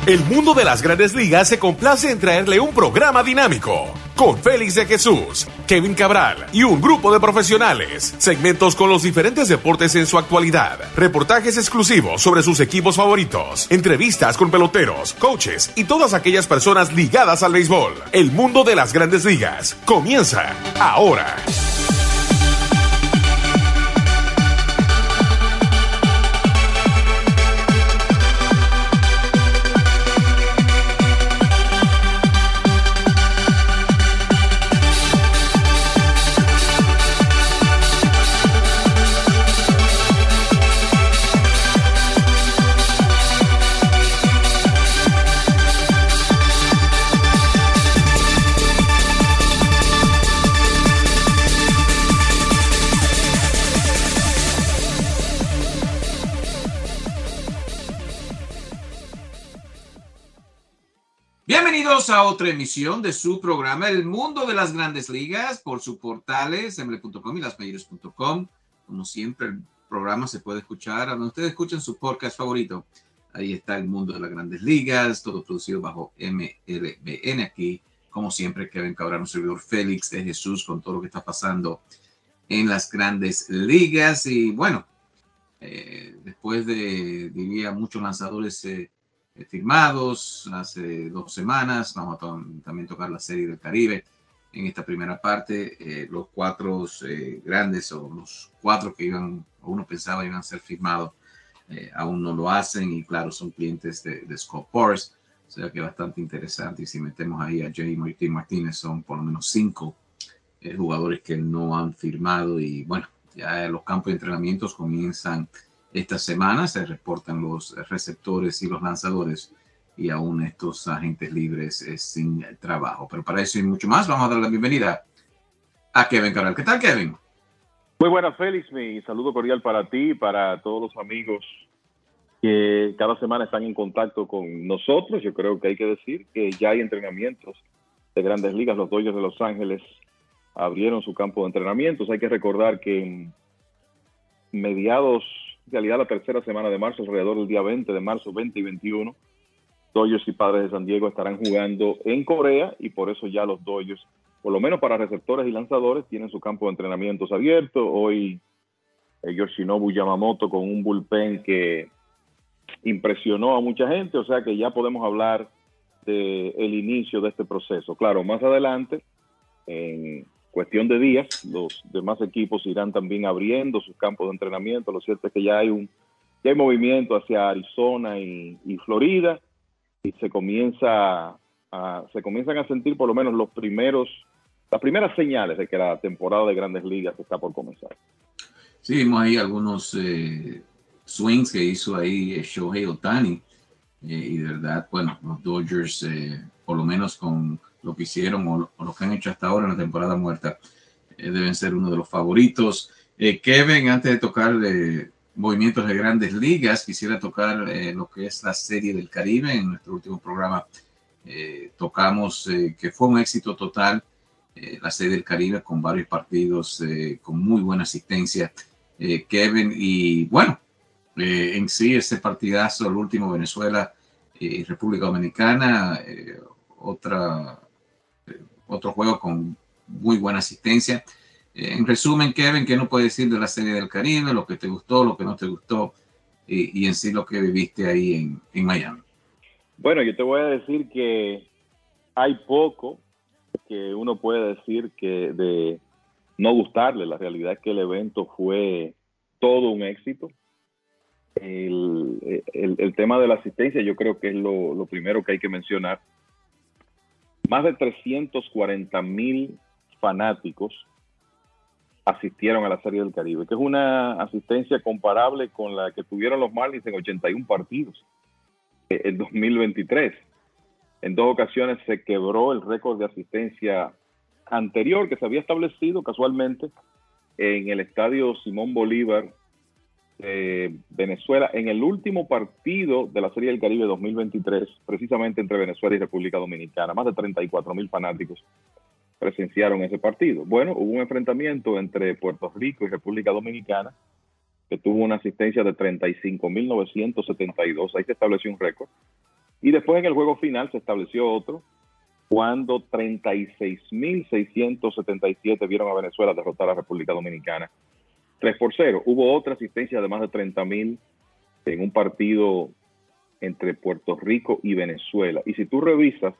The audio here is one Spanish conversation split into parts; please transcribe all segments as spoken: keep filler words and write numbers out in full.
El mundo de las Grandes Ligas se complace en traerle un programa dinámico, con Félix de Jesús, Kevin Cabral y un grupo de profesionales. Segmentos con los diferentes deportes en su actualidad, reportajes exclusivos sobre sus equipos favoritos, entrevistas con peloteros, coaches y todas aquellas personas ligadas al béisbol. El mundo de las Grandes Ligas comienza ahora. Bienvenidos a otra emisión de su programa El Mundo de las Grandes Ligas por sus portales eme ele punto com y las mayores punto com. Como siempre, el programa se puede escuchar a donde ustedes escuchan su podcast favorito. Ahí está El Mundo de las Grandes Ligas, todo producido bajo eme ele be ene. Aquí, como siempre, Kevin Cabral, un servidor Félix de Jesús con todo lo que está pasando en las Grandes Ligas. Y bueno, eh, después de, diría, muchos lanzadores eh, firmados hace dos semanas. Vamos a to- también tocar la Serie del Caribe en esta primera parte. Eh, los cuatro eh, grandes o los cuatro que iban, o uno pensaba iban a ser firmados, eh, aún no lo hacen y claro, son clientes de, de Scott Boras. O sea que es bastante interesante y si metemos ahí a J. Martín Martínez son por lo menos cinco eh, jugadores que no han firmado y bueno, ya los campos de entrenamientos comienzan esta semana, se reportan los receptores y los lanzadores y aún estos agentes libres eh, sin trabajo. Pero para eso y mucho más, vamos a dar la bienvenida a Kevin Cabral. ¿Qué tal, Kevin? Muy buenas, Félix. Mi saludo cordial para ti y para todos los amigos que cada semana están en contacto con nosotros. Yo creo que hay que decir que ya hay entrenamientos de Grandes Ligas. Los Dodgers de Los Ángeles abrieron su campo de entrenamientos. Hay que recordar que en mediados, en realidad la tercera semana de marzo, alrededor del día veinte de marzo, veinte y veintiuno, Dodgers y Padres de San Diego estarán jugando en Corea y por eso ya los Dodgers, por lo menos para receptores y lanzadores, tienen su campo de entrenamientos abierto. Hoy eh, Yoshinobu Yamamoto con un bullpen que impresionó a mucha gente, o sea que ya podemos hablar del inicio de este proceso. Claro, más adelante, en cuestión de días, los demás equipos irán también abriendo sus campos de entrenamiento. Lo cierto es que ya hay un ya hay movimiento hacia Arizona y, y Florida y se comienza a, se comienzan a sentir por lo menos los primeros las primeras señales de que la temporada de Grandes Ligas está por comenzar. Sí, vimos ahí algunos eh, swings que hizo ahí eh, Shohei Ohtani eh, y de verdad, bueno, los Dodgers eh, por lo menos con lo que hicieron o, o lo que han hecho hasta ahora en la temporada muerta, eh, deben ser uno de los favoritos. Eh, Kevin, antes de tocar eh, movimientos de Grandes Ligas, quisiera tocar eh, lo que es la Serie del Caribe. En nuestro último programa eh, tocamos eh, que fue un éxito total eh, la Serie del Caribe con varios partidos eh, con muy buena asistencia, eh, Kevin, y bueno, eh, en sí ese partidazo, el último Venezuela y eh, República Dominicana, eh, otra otro juego con muy buena asistencia. Eh, en resumen, Kevin, ¿qué nos puedes decir de la Serie del Caribe? Lo que te gustó, lo que no te gustó y, y en sí lo que viviste ahí en, en Miami. Bueno, yo te voy a decir que hay poco que uno puede decir que de no gustarle. La realidad es que el evento fue todo un éxito. El, el, el tema de la asistencia yo creo que es lo, lo primero que hay que mencionar. Más de trescientos cuarenta mil fanáticos asistieron a la Serie del Caribe, que es una asistencia comparable con la que tuvieron los Marlins en ochenta y uno partidos en dos mil veintitrés. En dos ocasiones se quebró el récord de asistencia anterior que se había establecido casualmente en el estadio Simón Bolívar de Venezuela, en el último partido de la Serie del Caribe dos mil veintitrés, precisamente entre Venezuela y República Dominicana. Más de treinta y cuatro mil fanáticos presenciaron ese partido. Bueno, hubo un enfrentamiento entre Puerto Rico y República Dominicana que tuvo una asistencia de treinta y cinco mil novecientos setenta y dos. Ahí se estableció un récord. Y después en el juego final se estableció otro, cuando treinta y seis mil seiscientos setenta y siete vieron a Venezuela derrotar a la República Dominicana tres por cero. Hubo otra asistencia de más de treinta mil en un partido entre Puerto Rico y Venezuela. Y si tú revisas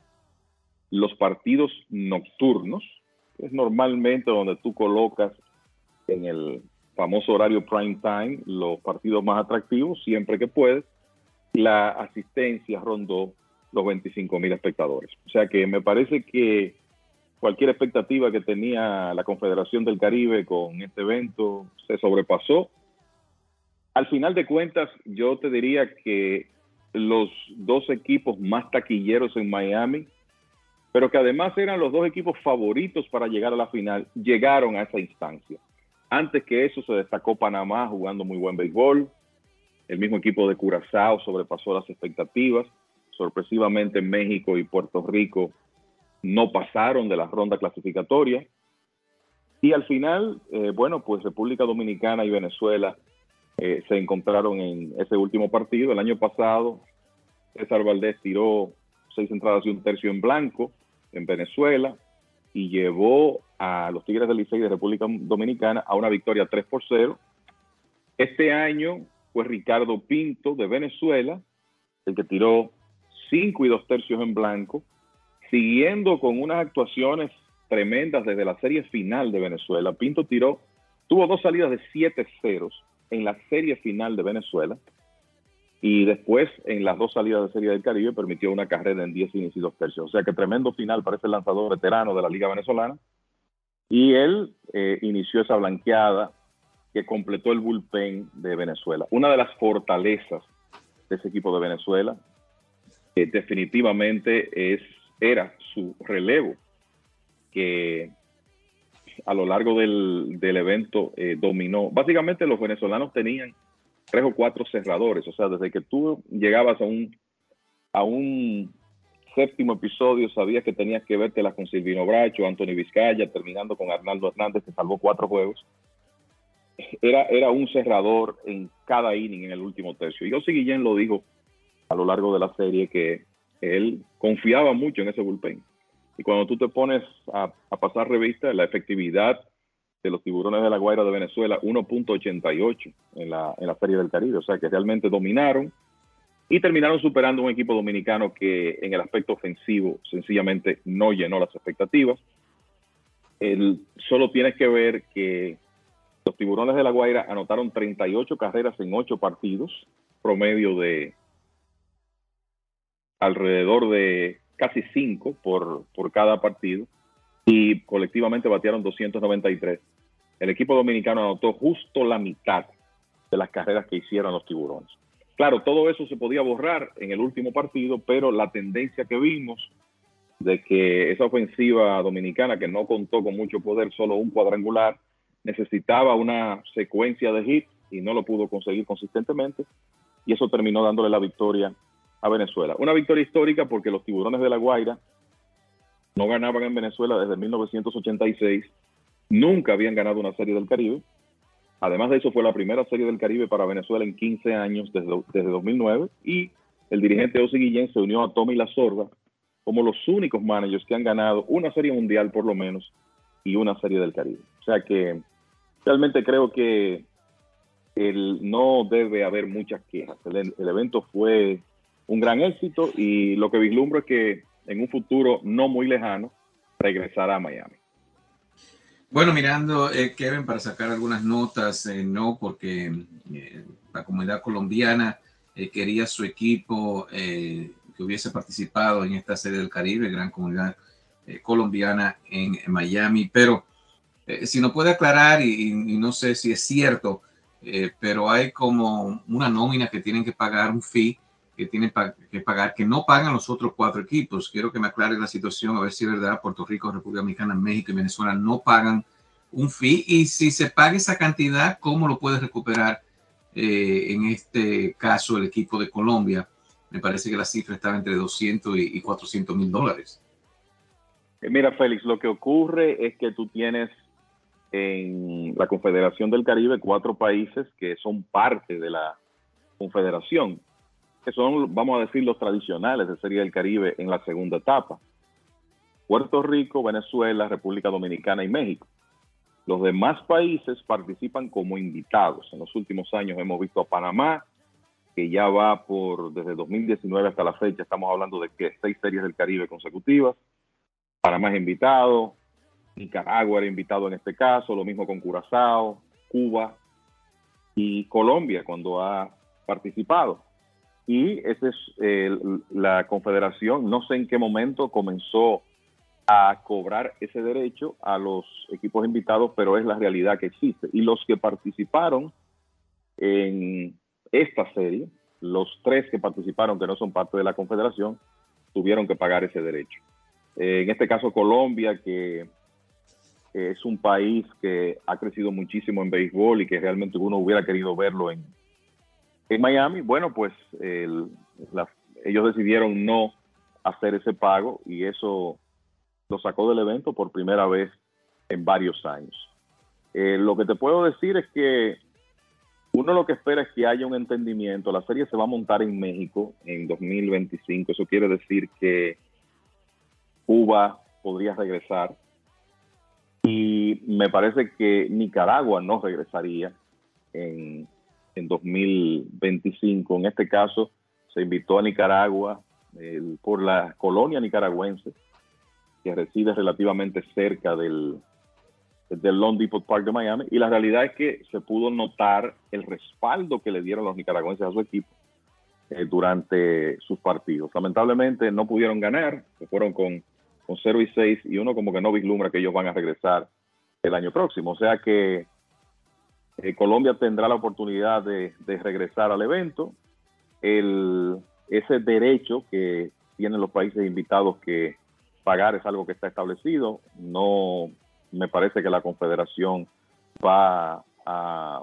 los partidos nocturnos, que es normalmente donde tú colocas en el famoso horario prime time los partidos más atractivos, siempre que puedes, la asistencia rondó los veinticinco mil espectadores. O sea que me parece que cualquier expectativa que tenía la Confederación del Caribe con este evento se sobrepasó. Al final de cuentas, yo te diría que los dos equipos más taquilleros en Miami, pero que además eran los dos equipos favoritos para llegar a la final, llegaron a esa instancia. Antes que eso se destacó Panamá jugando muy buen béisbol. El mismo equipo de Curazao sobrepasó las expectativas. Sorpresivamente México y Puerto Rico no pasaron de la ronda clasificatoria. Y al final, eh, bueno, pues República Dominicana y Venezuela eh, se encontraron en ese último partido. El año pasado, César Valdés tiró seis entradas y un tercio en blanco en Venezuela y llevó a los Tigres del Licey de República Dominicana a una victoria tres por cero. Este año fue Ricardo Pinto de Venezuela el que tiró cinco y dos tercios en blanco, siguiendo con unas actuaciones tremendas desde la serie final de Venezuela. Pinto tiró, tuvo dos salidas de siete ceros en la serie final de Venezuela y después en las dos salidas de Serie del Caribe permitió una carrera en diez innings y dos tercios. O sea que tremendo final para ese lanzador veterano de la Liga Venezolana. Y él eh, inició esa blanqueada que completó el bullpen de Venezuela. Una de las fortalezas de ese equipo de Venezuela eh, definitivamente es, era su relevo, que a lo largo del, del evento eh, dominó. Básicamente los venezolanos tenían tres o cuatro cerradores, o sea, desde que tú llegabas a un, a un séptimo episodio, sabías que tenías que vértela con Silvino Bracho, Anthony Vizcaya, terminando con Arnaldo Hernández, que salvó cuatro juegos. Era, era un cerrador en cada inning en el último tercio. Y Ozzie Guillén lo dijo a lo largo de la serie, que él confiaba mucho en ese bullpen. Y cuando tú te pones a, a pasar revista, la efectividad de los Tiburones de la Guaira de Venezuela, uno punto ochenta y ocho en la, en la Serie del Caribe. O sea que realmente dominaron y terminaron superando un equipo dominicano que en el aspecto ofensivo sencillamente no llenó las expectativas. El, solo tienes que ver que los Tiburones de la Guaira anotaron treinta y ocho carreras en ocho partidos, promedio de alrededor de casi cinco por, por cada partido, y colectivamente batearon doscientos noventa y tres. El equipo dominicano anotó justo la mitad de las carreras que hicieron los Tiburones. Claro, todo eso se podía borrar en el último partido, pero la tendencia que vimos de que esa ofensiva dominicana, que no contó con mucho poder, solo un cuadrangular, necesitaba una secuencia de hits y no lo pudo conseguir consistentemente, y eso terminó dándole la victoria a Venezuela. Una victoria histórica porque los Tiburones de la Guaira no ganaban en Venezuela desde mil novecientos ochenta y seis, nunca habían ganado una Serie del Caribe. Además de eso, fue la primera Serie del Caribe para Venezuela en quince años, desde, desde dos mil nueve, y el dirigente Ozzie Guillén se unió a Tommy Lasorda como los únicos managers que han ganado una Serie Mundial por lo menos y una Serie del Caribe. O sea que realmente creo que el, no debe haber muchas quejas. El, el evento fue un gran éxito y lo que vislumbro es que en un futuro no muy lejano regresará a Miami. Bueno, mirando, eh, Kevin, para sacar algunas notas, eh, no, porque eh, la comunidad colombiana eh, quería su equipo eh, que hubiese participado en esta Serie del Caribe, gran comunidad eh, colombiana en, en Miami, pero eh, si nos puede aclarar, y, y no sé si es cierto, eh, pero hay como una nómina que tienen que pagar un fee, que tienen pa- que pagar, que no pagan los otros cuatro equipos. Quiero que me aclare la situación, a ver si es verdad. Puerto Rico, República Dominicana, México y Venezuela no pagan un fee, y si se paga esa cantidad, ¿cómo lo puede recuperar eh, en este caso el equipo de Colombia? Me parece que la cifra estaba entre doscientos y cuatrocientos mil dólares. Mira, Félix, lo que ocurre es que tú tienes en la Confederación del Caribe cuatro países que son parte de la Confederación. que son, vamos a decir, los tradicionales de Serie del Caribe en la segunda etapa. Puerto Rico, Venezuela, República Dominicana y México. Los demás países participan como invitados. En los últimos años hemos visto a Panamá, que ya va por, desde dos mil diecinueve hasta la fecha, estamos hablando de que seis series del Caribe consecutivas. Panamá es invitado, Nicaragua era invitado en este caso, lo mismo con Curazao, Cuba y Colombia cuando ha participado. Y esa es eh, la Confederación, no sé en qué momento comenzó a cobrar ese derecho a los equipos invitados, pero es la realidad que existe. Y los que participaron en esta serie, los tres que participaron que no son parte de la Confederación, tuvieron que pagar ese derecho. Eh, en este caso Colombia, que es un país que ha crecido muchísimo en béisbol y que realmente uno hubiera querido verlo en, en Miami, bueno, pues el, la, ellos decidieron no hacer ese pago y eso lo sacó del evento por primera vez en varios años. Eh, lo que te puedo decir es que uno lo que espera es que haya un entendimiento. La serie se va a montar en México en dos mil veinticinco. Eso quiere decir que Cuba podría regresar y me parece que Nicaragua no regresaría en, en dos mil veinticinco. En este caso se invitó a Nicaragua eh, por la colonia nicaragüense que reside relativamente cerca del, del Lone Depot Park de Miami, y la realidad es que se pudo notar el respaldo que le dieron los nicaragüenses a su equipo eh, durante sus partidos. Lamentablemente no pudieron ganar, se fueron con, con cero y seis, y uno como que no vislumbra que ellos van a regresar el año próximo. O sea que eh, Colombia tendrá la oportunidad de, de regresar al evento. El, ese derecho que tienen los países invitados que pagar es algo que está establecido. No me parece que la Confederación va a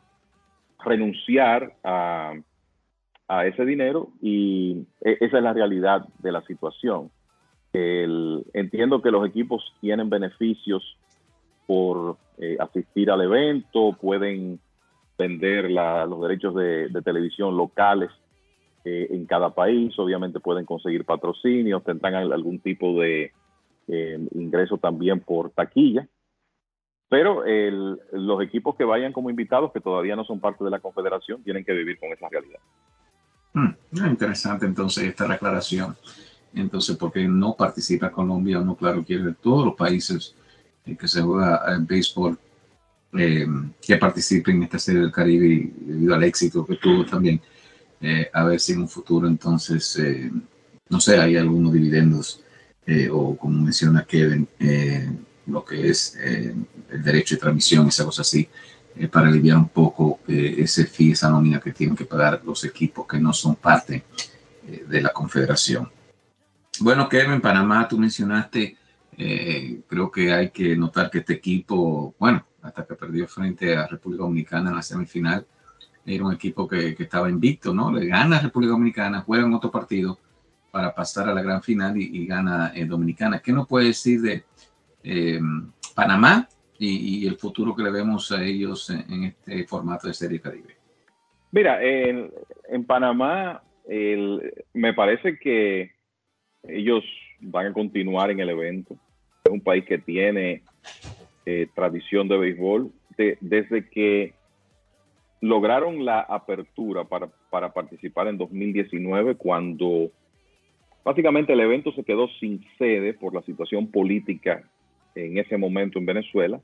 renunciar a, a ese dinero y esa es la realidad de la situación. El, entiendo que los equipos tienen beneficios por eh, asistir al evento, pueden vender la, los derechos de, de televisión locales Eh, en cada país, obviamente pueden conseguir patrocinios, tendrán algún tipo de eh, ingreso también por taquilla, pero el, los equipos que vayan como invitados, que todavía no son parte de la Confederación, tienen que vivir con esa realidad. Hmm, interesante entonces esta aclaración. Entonces, porque no participa Colombia, no, claro, quiere todos los países eh, que se juega en béisbol eh, que participen en esta serie del Caribe y debido al éxito que tuvo también. Eh, a ver si en un futuro entonces, eh, no sé, hay algunos dividendos eh, o como menciona Kevin, eh, lo que es eh, el derecho de transmisión, esa cosa así, eh, para aliviar un poco eh, ese fee, esa nómina que tienen que pagar los equipos que no son parte eh, de la Confederación. Bueno, Kevin, Panamá, tú mencionaste, eh, creo que hay que notar que este equipo, bueno, hasta que perdió frente a República Dominicana en la semifinal, era un equipo que, que estaba invicto, ¿no? Le gana a República Dominicana, juega en otro partido para pasar a la gran final y, y gana en Dominicana. ¿Qué nos puede decir de eh, Panamá y, y el futuro que le vemos a ellos en, en este formato de Serie Caribe? Mira, en, en Panamá el, me parece que ellos van a continuar en el evento. Es un país que tiene eh, tradición de béisbol. De, desde que lograron la apertura para, para participar en dos mil diecinueve, cuando básicamente el evento se quedó sin sede por la situación política en ese momento en Venezuela,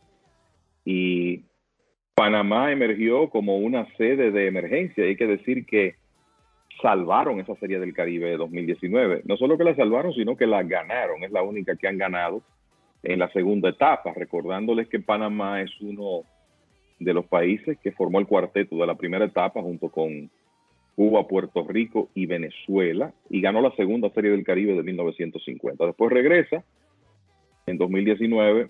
y Panamá emergió como una sede de emergencia. Hay que decir que salvaron esa Serie del Caribe de dos mil diecinueve. No solo que la salvaron, sino que la ganaron. Es la única que han ganado en la segunda etapa, recordándoles que Panamá es uno de los países que formó el cuarteto de la primera etapa junto con Cuba, Puerto Rico y Venezuela, y ganó la segunda Serie del Caribe de mil novecientos cincuenta. Después regresa en dos mil diecinueve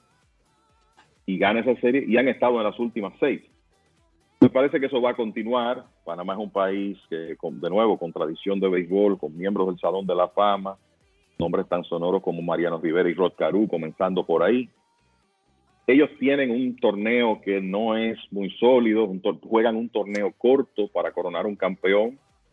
y gana esa serie, y han estado en las últimas seis. Me parece que eso va a continuar. Panamá es un país que, con, de nuevo, con tradición de béisbol, con miembros del Salón de la Fama, nombres tan sonoros como Mariano Rivera y Rod Carew, comenzando por ahí. Ellos tienen un torneo que no es muy sólido, un juegan un torneo corto para coronar un campeón.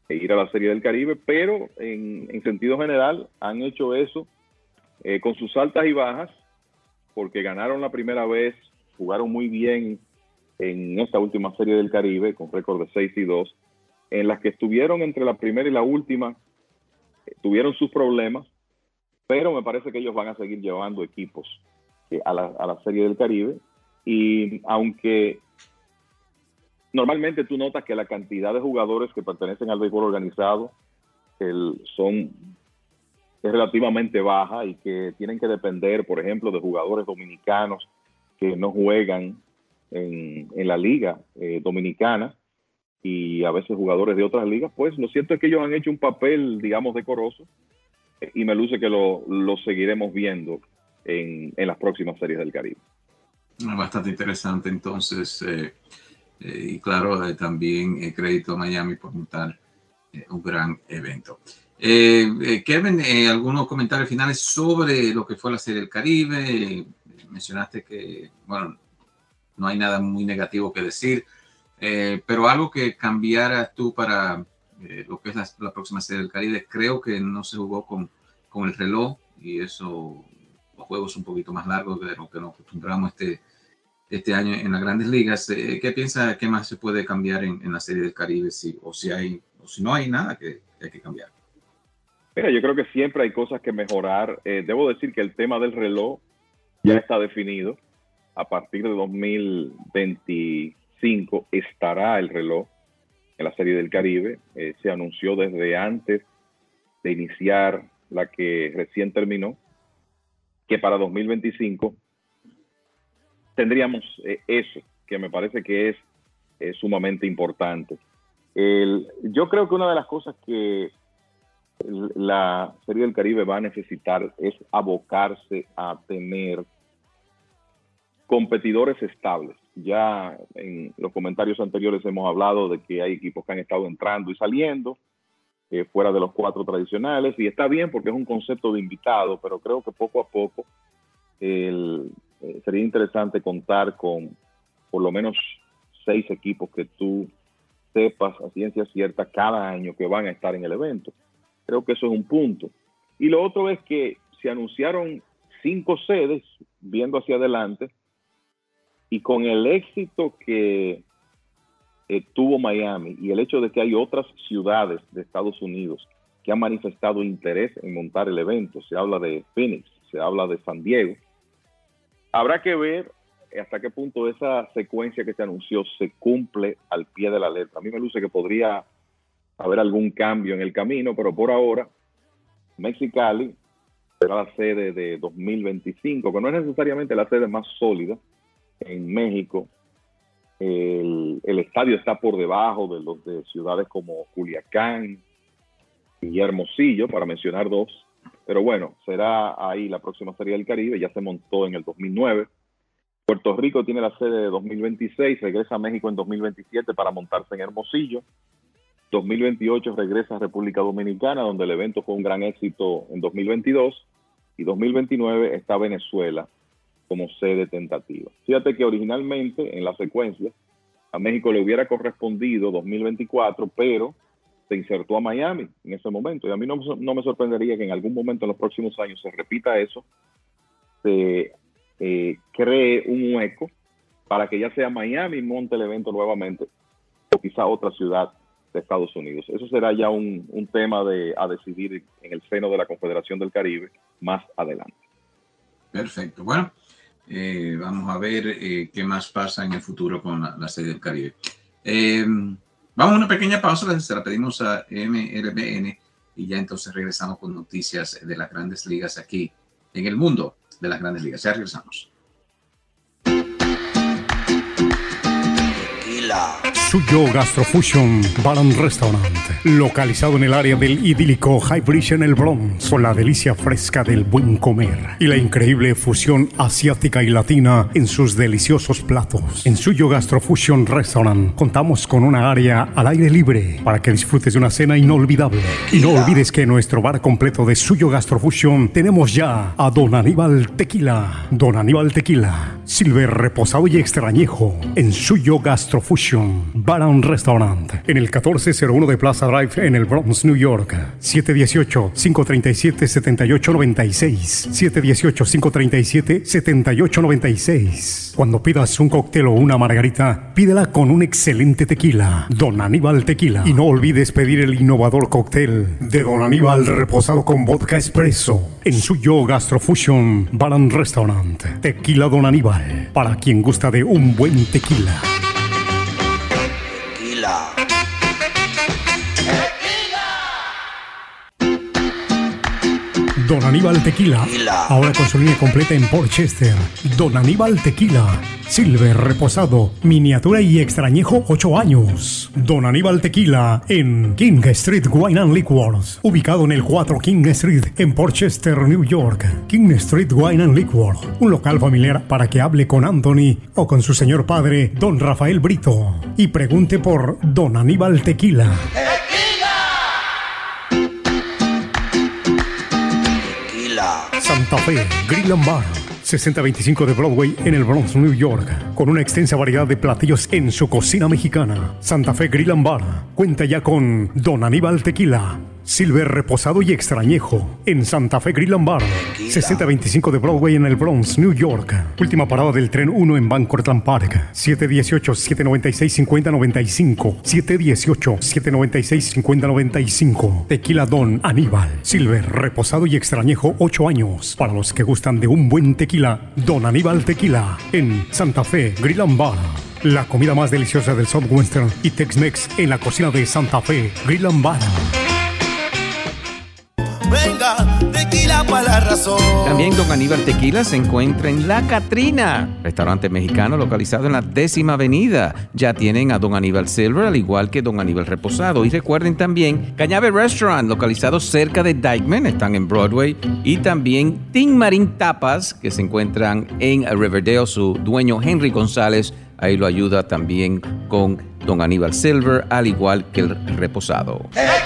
e ir a la Serie del Caribe, pero en, en sentido general han hecho eso eh, con sus altas y bajas, porque ganaron la primera vez, jugaron muy bien en esta última Serie del Caribe, con récord de seis y dos, en las que estuvieron entre la primera y la última, eh, tuvieron sus problemas, pero me parece que ellos van a seguir llevando equipos eh, a, la, a la Serie del Caribe, y aunque normalmente tú notas que la cantidad de jugadores que pertenecen al béisbol organizado el, son es relativamente baja y que tienen que depender, por ejemplo, de jugadores dominicanos que no juegan en, en la liga eh, dominicana, y a veces jugadores de otras ligas, pues lo cierto es que ellos han hecho un papel, digamos, decoroso, eh, y me luce que lo, lo seguiremos viendo en, en las próximas Series del Caribe. Bastante interesante, entonces, eh, eh, y claro, eh, también eh, crédito a Miami por montar eh, un gran evento. Eh, eh, Kevin, eh, algunos comentarios finales sobre lo que fue la Serie del Caribe. Eh, mencionaste que, bueno, no hay nada muy negativo que decir, eh, pero algo que cambiaras tú para eh, lo que es la, la próxima Serie del Caribe. Creo que no se jugó con, con el reloj, y eso, los juegos un poquito más largos de lo que nos acostumbramos este, este año en las grandes ligas. Eh, ¿Qué piensa, qué más se puede cambiar en, en la Serie del Caribe, si, o, si hay, o si no hay nada que, que hay que cambiar? Mira, yo creo que siempre hay cosas que mejorar. Eh, debo decir que el tema del reloj ya está definido. A partir de dos mil veinticinco estará el reloj en la Serie del Caribe. Eh, se anunció desde antes de iniciar la que recién terminó, que para dos mil veinticinco tendríamos eh, eso, que me parece que es eh, sumamente importante. El, yo creo que una de las cosas que la Serie del Caribe va a necesitar es abocarse a tener competidores estables. Ya en los comentarios anteriores hemos hablado de que hay equipos que han estado entrando y saliendo eh, fuera de los cuatro tradicionales, y está bien porque es un concepto de invitado, pero creo que poco a poco el, eh, sería interesante contar con por lo menos seis equipos que tú sepas a ciencia cierta cada año que van a estar en el evento. Creo que eso es un punto. Y lo otro es que se anunciaron cinco sedes viendo hacia adelante, y con el éxito que eh, tuvo Miami y el hecho de que hay otras ciudades de Estados Unidos que han manifestado interés en montar el evento, se habla de Phoenix, se habla de San Diego, habrá que ver hasta qué punto esa secuencia que se anunció se cumple al pie de la letra. A mí me luce que podría haber algún cambio en el camino, pero por ahora Mexicali será la sede de dos mil veinticinco, que no es necesariamente la sede más sólida en México. El, el estadio está por debajo de los de ciudades como Culiacán y Hermosillo, para mencionar dos, pero bueno, será ahí la próxima Serie del Caribe. Ya se montó en el dos mil nueve. Puerto Rico tiene la sede de dos mil veintiséis, regresa a México en dos mil veintisiete para montarse en Hermosillo. dos mil veintiocho regresa a República Dominicana, donde el evento fue un gran éxito en dos mil veintidós, y dos mil veintinueve está Venezuela como sede tentativa. Fíjate que originalmente en la secuencia a México le hubiera correspondido dos mil veinticuatro, pero se insertó a Miami en ese momento, y a mí no, no me sorprendería que en algún momento en los próximos años se repita eso, se eh, cree un hueco para que ya sea Miami monte el evento nuevamente, o quizá otra ciudad de Estados Unidos. Eso será ya un, un tema de, a decidir en el seno de la Confederación del Caribe más adelante. Perfecto. Bueno, eh, vamos a ver eh, qué más pasa en el futuro con la, la Serie del Caribe. Eh, vamos a una pequeña pausa, se la pedimos a M L B N, y ya entonces regresamos con noticias de las grandes ligas aquí en el mundo de las grandes ligas. Ya regresamos. Suyo Gastrofusion Bar and Restaurant, localizado en el área del idílico High Bridge en el Bronx, con la delicia fresca del buen comer y la increíble fusión asiática y latina en sus deliciosos platos. En Suyo Gastrofusion Restaurant contamos con una área al aire libre para que disfrutes de una cena inolvidable. Y no olvides que en nuestro bar completo de Suyo Gastrofusion tenemos ya a Don Aníbal Tequila. Don Aníbal Tequila, Silver reposado y extrañejo en Suyo Gastrofusion Fusion Bar and Restaurant en el catorce cero uno de Plaza Drive en el Bronx, New York. siete uno ocho, cinco tres siete, siete ocho nueve seis. siete uno ocho, cinco tres siete, siete ocho nueve seis. Cuando pidas un cóctel o una margarita, pídela con un excelente tequila, Don Aníbal Tequila. Y no olvides pedir el innovador cóctel de Don Aníbal reposado con vodka espresso en su Yo Gastrofusion Bar and Restaurant. Tequila Don Aníbal, para quien gusta de un buen tequila. Tequila. Don Aníbal Tequila, Tequila. ahora con su línea completa en Port Chester. Don Aníbal Tequila, Silver, reposado, miniatura y extrañejo ocho años. Don Aníbal Tequila en King Street Wine and Liquors, ubicado en el cuatro King Street en Port Chester, New York. King Street Wine and Liquors, un local familiar para que hable con Anthony o con su señor padre, Don Rafael Brito, y pregunte por Don Aníbal Tequila. Santa Fe Grill and Bar, sesenta veinticinco de Broadway en el Bronx, New York, con una extensa variedad de platillos en su cocina mexicana. Santa Fe Grill and Bar cuenta ya con Don Aníbal Tequila, Silver, reposado y extrañejo en Santa Fe Grill and Bar, sesenta veinticinco de Broadway en el Bronx, New York. Última parada del tren uno en Bancortland Park. siete uno ocho, siete nueve seis, cinco cero nueve cinco. siete uno ocho, siete nueve seis, cinco cero nueve cinco. Tequila Don Aníbal, Silver, reposado y extrañejo ocho años. Para los que gustan de un buen tequila, Don Aníbal Tequila en Santa Fe Grill and Bar. La comida más deliciosa del Southwestern y Tex-Mex en la cocina de Santa Fe Grill and Bar. Venga, tequila para la razón. También Don Aníbal Tequila se encuentra en La Catrina, restaurante mexicano localizado en la décima avenida. Ya tienen a Don Aníbal Silver, al igual que Don Aníbal Reposado. Y recuerden también Cañabe Restaurant, localizado cerca de Dykeman, están en Broadway. Y también Tin Marín Tapas, que se encuentran en Riverdale. Su dueño Henry González ahí lo ayuda también con Don Aníbal Silver, al igual que el Reposado.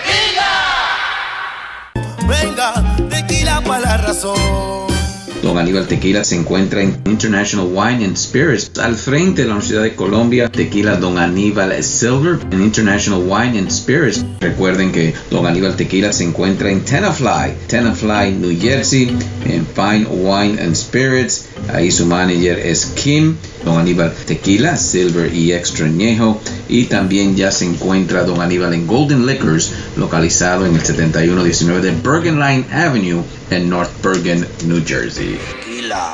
Venga, tequila para la razón. Don Aníbal Tequila se encuentra en International Wine and Spirits, al frente de la Universidad de Colombia. Tequila Don Aníbal Silver en International Wine and Spirits. Recuerden que Don Aníbal Tequila se encuentra en Tenafly, Tenafly, New Jersey, en Fine Wine and Spirits. Ahí su manager es Kim. Don Aníbal Tequila, Silver y Extrañejo. Y también ya se encuentra Don Aníbal en Golden Liquors, localizado en el setenta y uno diecinueve de Bergen Line Avenue en North Bergen, New Jersey. Tequila.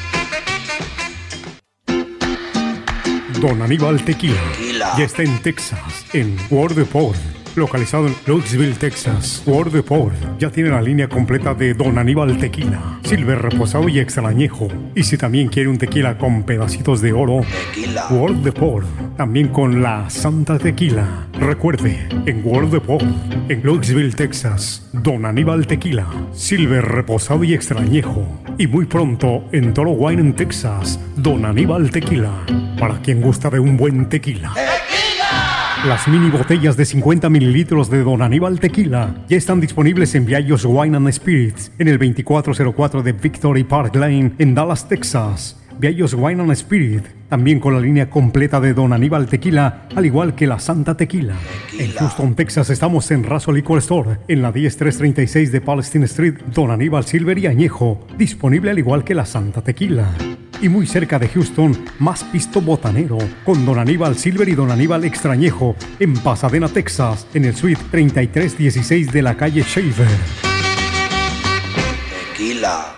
Don Aníbal Tequila, Tequila. ya está en Texas, en Ward Depot, localizado en Louisville, Texas. Ward Depot ya tiene la línea completa de Don Aníbal Tequila, Silver, reposado y extrañejo. Y si también quiere un tequila con pedacitos de oro, Tequila. Ward Depot, también con la Santa Tequila. Recuerde, en Ward Depot, en Louisville, Texas, Don Aníbal Tequila, Silver, reposado y extrañejo. Y muy pronto en Toro Wine en Texas, Don Aníbal Tequila, para quien gusta de un buen tequila. Las mini botellas de cincuenta mililitros de Don Aníbal Tequila ya están disponibles en Viallos Wine and Spirits en el veinticuatro cero cuatro de Victory Park Lane en Dallas, Texas. Viallos Wine and Spirit, también con la línea completa de Don Aníbal Tequila, al igual que la Santa Tequila. En Houston, Texas, estamos en Razo Liquor Store, en la diez tres treinta y seis de Palestine Street. Don Aníbal Silver y Añejo, disponible al igual que la Santa Tequila. Y muy cerca de Houston, más pisto botanero, con Don Aníbal Silver y Don Aníbal Extrañejo, en Pasadena, Texas, en el suite treinta y tres dieciséis de la calle Shaver. Tequila.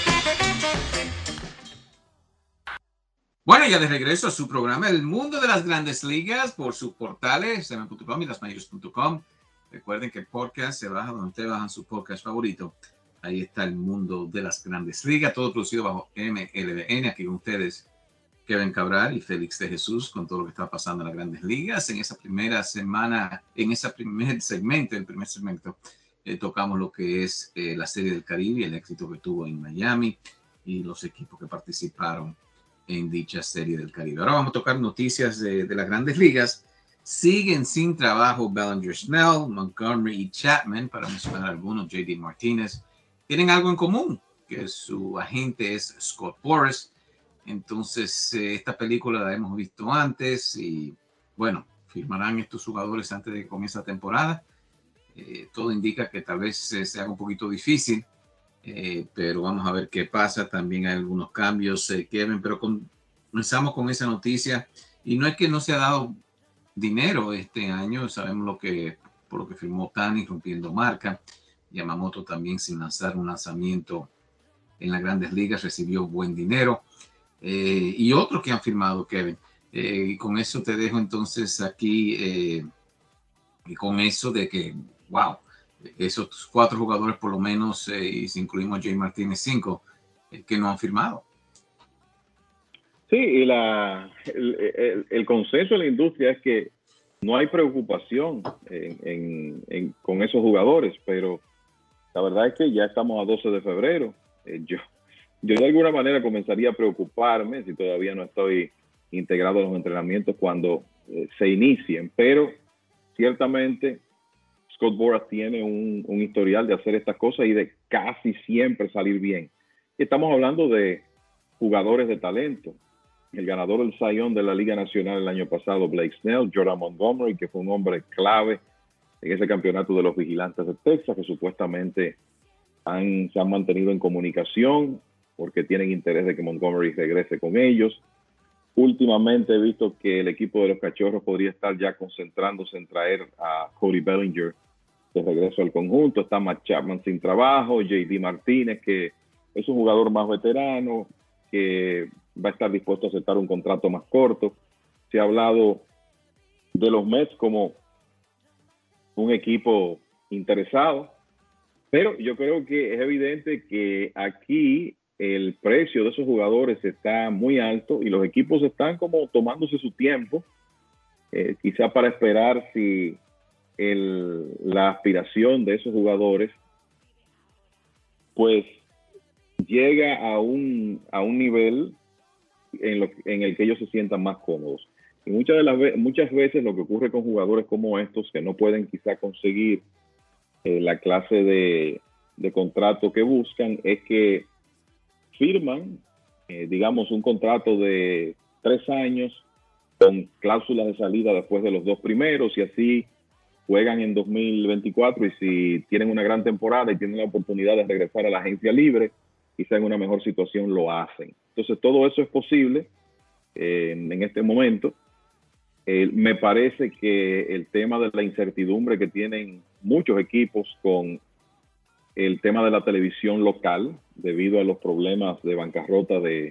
Bueno, ya de regreso a su programa El Mundo de las Grandes Ligas por sus portales ese eme punto com y las mayores punto com. Recuerden que el podcast se baja donde ustedes bajan su podcast favorito. Ahí está El Mundo de las Grandes Ligas, todo producido bajo eme ele be ene. Aquí con ustedes, Kevin Cabral y Félix de Jesús, con todo lo que está pasando en las Grandes Ligas. En esa primera semana, en ese primer segmento, el primer segmento, eh, tocamos lo que es eh, la Serie del Caribe, el éxito que tuvo en Miami y los equipos que participaron en dicha Serie del Caribe. Ahora vamos a tocar noticias de, de las Grandes Ligas. Siguen sin trabajo Bellinger, Snell, Montgomery y Chapman, para mencionar algunos. J D Martínez tienen algo en común, que su agente es Scott Boras. Entonces, eh, esta película la hemos visto antes y bueno, firmarán estos jugadores antes de que comience la temporada. Eh, todo indica que tal vez eh, sea un poquito difícil, eh, pero vamos a ver qué pasa. También hay algunos cambios, eh, Kevin, pero con, comenzamos con esa noticia. Y no es que no se ha dado dinero este año, sabemos lo que, por lo que firmó Tani, rompiendo marca. Yamamoto también, sin lanzar un lanzamiento en las grandes ligas, recibió buen dinero. Eh, y otros que han firmado, Kevin. Eh, y con eso te dejo entonces aquí, eh, y con eso de que, wow, esos cuatro jugadores por lo menos, eh, y si incluimos a Jay Martínez, cinco, eh, que no han firmado. Sí, y la, el, el, el consenso en la industria es que no hay preocupación en, en, en, con esos jugadores, pero la verdad es que ya estamos a doce de febrero. Eh, yo, yo de alguna manera comenzaría a preocuparme si todavía no estoy integrado a los entrenamientos cuando eh, se inicien, pero ciertamente Scott Boras tiene un, un historial de hacer estas cosas y de casi siempre salir bien. Estamos hablando de jugadores de talento. El ganador del Cy Young de la Liga Nacional el año pasado, Blake Snell, Jordan Montgomery, que fue un hombre clave en ese campeonato de los Vigilantes de Texas, que supuestamente han, se han mantenido en comunicación porque tienen interés de que Montgomery regrese con ellos. Últimamente he visto que el equipo de los Cachorros podría estar ya concentrándose en traer a Cody Bellinger de regreso al conjunto. Está Matt Chapman sin trabajo, J D Martínez, que es un jugador más veterano, que va a estar dispuesto a aceptar un contrato más corto. Se ha hablado de los Mets como un equipo interesado, pero yo creo que es evidente que aquí el precio de esos jugadores está muy alto y los equipos están como tomándose su tiempo, eh, quizá para esperar si el, la aspiración de esos jugadores pues llega a un, a un nivel en, lo, en el que ellos se sientan más cómodos. Y muchas, de las ve muchas veces lo que ocurre con jugadores como estos, que no pueden quizá conseguir eh, la clase de, de contrato que buscan, es que firman, eh, digamos, un contrato de tres años con cláusulas de salida después de los dos primeros, y así juegan en dos mil veinticuatro, y si tienen una gran temporada y tienen la oportunidad de regresar a la agencia libre, quizá en una mejor situación lo hacen. Entonces todo eso es posible eh, en este momento. Eh, me parece que el tema de la incertidumbre que tienen muchos equipos con el tema de la televisión local, debido a los problemas de bancarrota de,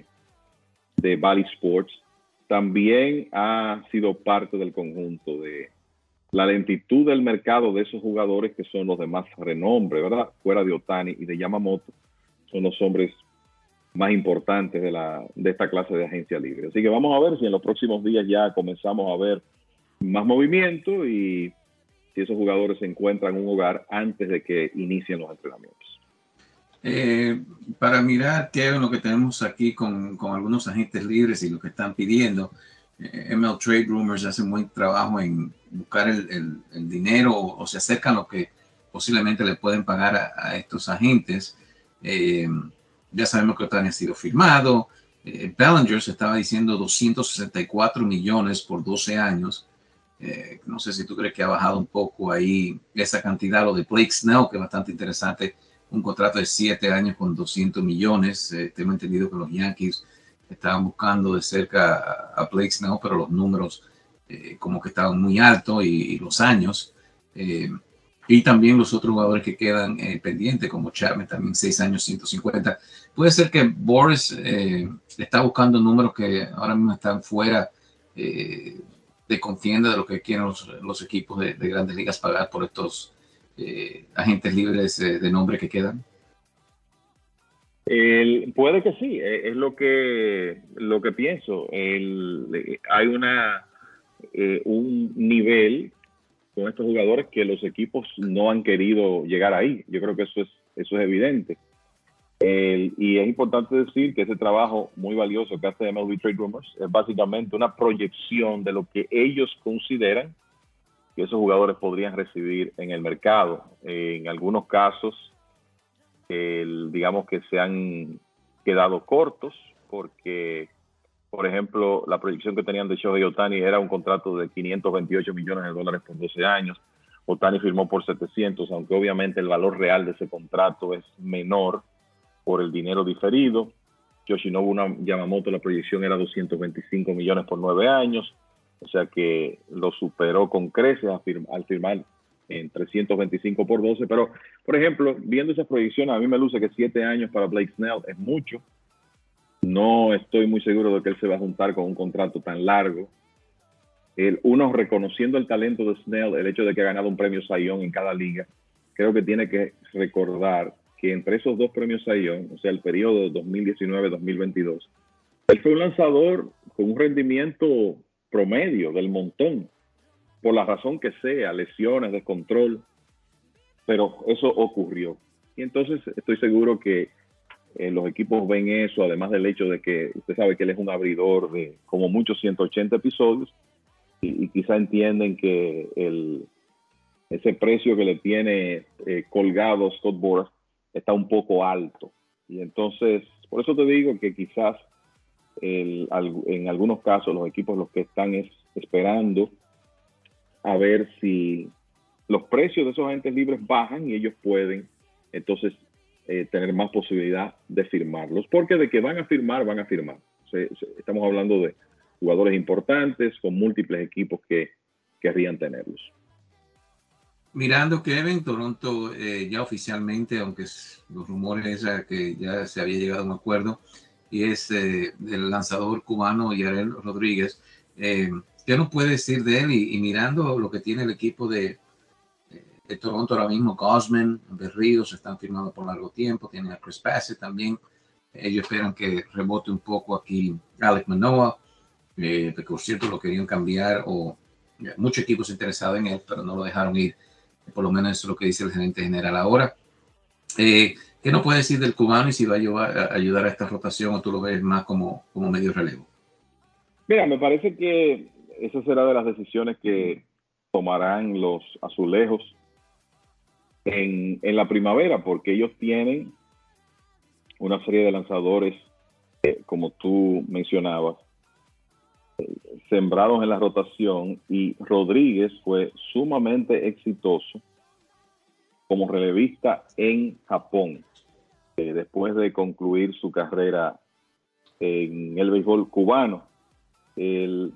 de Bally Sports, también ha sido parte del conjunto de la lentitud del mercado de esos jugadores que son los de más renombre, ¿verdad? Fuera de Ohtani y de Yamamoto, son los hombres más importantes de, la, de esta clase de agencia libre. Así que vamos a ver si en los próximos días ya comenzamos a ver más movimiento y si esos jugadores encuentran un hogar antes de que inicien los entrenamientos. Eh, para mirar, Kevin, lo que tenemos aquí con, con algunos agentes libres y lo que están pidiendo, eh, M L Trade Rumors hace un buen trabajo en buscar el, el, el dinero o, o se acercan lo que posiblemente le pueden pagar a, a estos agentes. Eh, ya sabemos que Ohtani ha sido firmado. Eh, Bellinger se estaba diciendo doscientos sesenta y cuatro millones por doce años. Eh, no sé si tú crees que ha bajado un poco ahí esa cantidad. Lo de Blake Snell, que es bastante interesante, un contrato de siete años con doscientos millones. Eh, tengo entendido que los Yankees estaban buscando de cerca a, a Blake Snell, pero los números eh, como que estaban muy altos y, y los años. Eh, y también los otros jugadores que quedan eh, pendientes, como Chapman, también seis años, ciento cincuenta. Puede ser que Boras eh, está buscando números que ahora mismo están fuera eh, de contienda de lo que quieren los, los equipos de, de grandes ligas pagar por estos eh, agentes libres eh, de nombre que quedan. El, puede que sí, es lo que, lo que pienso. El, hay una, eh, un nivel con estos jugadores que los equipos no han querido llegar ahí. Yo creo que eso es, eso es evidente. El, y es importante decir que ese trabajo muy valioso que hace M L B Trade Rumors es básicamente una proyección de lo que ellos consideran que esos jugadores podrían recibir en el mercado. En algunos casos, el, digamos que se han quedado cortos porque por ejemplo, la proyección que tenían de Shohei Ohtani era un contrato de quinientos veintiocho millones de dólares por doce años. Ohtani firmó por setecientos, aunque obviamente el valor real de ese contrato es menor por el dinero diferido. Yoshinobu Yamamoto, la proyección era doscientos veinticinco millones por nueve años, o sea que lo superó con creces al firmar en trescientos veinticinco por doce. Pero, por ejemplo, viendo esas proyecciones, a mí me luce que siete años para Blake Snell es mucho. No estoy muy seguro de que él se va a juntar con un contrato tan largo. El, uno, reconociendo el talento de Snell, el hecho de que ha ganado un premio Cy Young en cada liga, creo que tiene que recordar que entre esos dos premios Cy Young, o sea, el periodo dos mil diecinueve dos mil veintidós, él fue un lanzador con un rendimiento promedio del montón, por la razón que sea, lesiones, descontrol, pero eso ocurrió. Y entonces estoy seguro que eh, los equipos ven eso, además del hecho de que usted sabe que él es un abridor de como muchos ciento ochenta episodios, y, y quizá entienden que el, ese precio que le tiene eh, colgado Scott Boras está un poco alto. Y entonces, por eso te digo que quizás el, en algunos casos los equipos los que están es esperando a ver si los precios de esos agentes libres bajan y ellos pueden entonces eh, tener más posibilidad de firmarlos, porque de que van a firmar, van a firmar. Se, se, estamos hablando de jugadores importantes con múltiples equipos que querrían tenerlos. Mirando, Kevin, Toronto eh, ya oficialmente, aunque los rumores eran que ya se había llegado a un acuerdo, y es eh, del lanzador cubano Yarel Rodríguez. Eh, ¿Qué nos puede decir de él? Y, y mirando lo que tiene el equipo de, de Toronto ahora mismo, Gausman, Berríos están firmados por largo tiempo, tienen a Chris Bassett también. Ellos esperan que rebote un poco aquí Alek Manoah, eh, que por cierto lo querían cambiar, o eh, muchos equipos interesados en él, pero no lo dejaron ir. Por lo menos eso es lo que dice el gerente general ahora. Eh, ¿Qué nos puede decir del cubano y si va a ayudar a, ayudar a esta rotación, o tú lo ves más como, como medio relevo? Mira, me parece que esa será de las decisiones que tomarán los azulejos en, en la primavera, porque ellos tienen una serie de lanzadores, eh, como tú mencionabas, eh, sembrados en la rotación, y Rodríguez fue sumamente exitoso como relevista en Japón, eh, después de concluir su carrera en el béisbol cubano. El,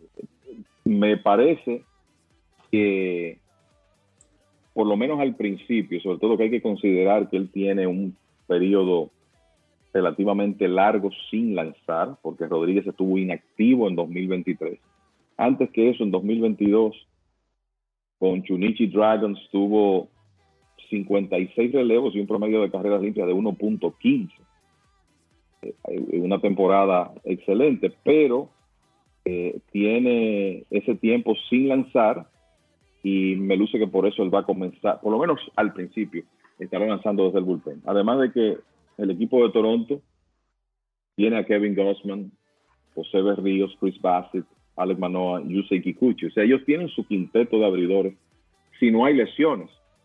me parece que, por lo menos al principio, sobre todo que hay que considerar que él tiene un periodo relativamente largo sin lanzar, porque Rodríguez estuvo inactivo en dos mil veintitrés. Antes que eso, en dos mil veintidós, con Chunichi Dragons tuvo cincuenta y seis relevos y un promedio de carreras limpias de uno punto quince. Una temporada excelente, pero eh, tiene ese tiempo sin lanzar, y me luce que por eso él va a comenzar, por lo menos al principio, estará lanzando desde el bullpen. Además de que el equipo de Toronto tiene a Kevin Gausman, José Berríos, Chris Bassett, Alek Manoah, Yusei Kikuchi. O sea, ellos tienen su quinteto de abridores si no hay lesiones,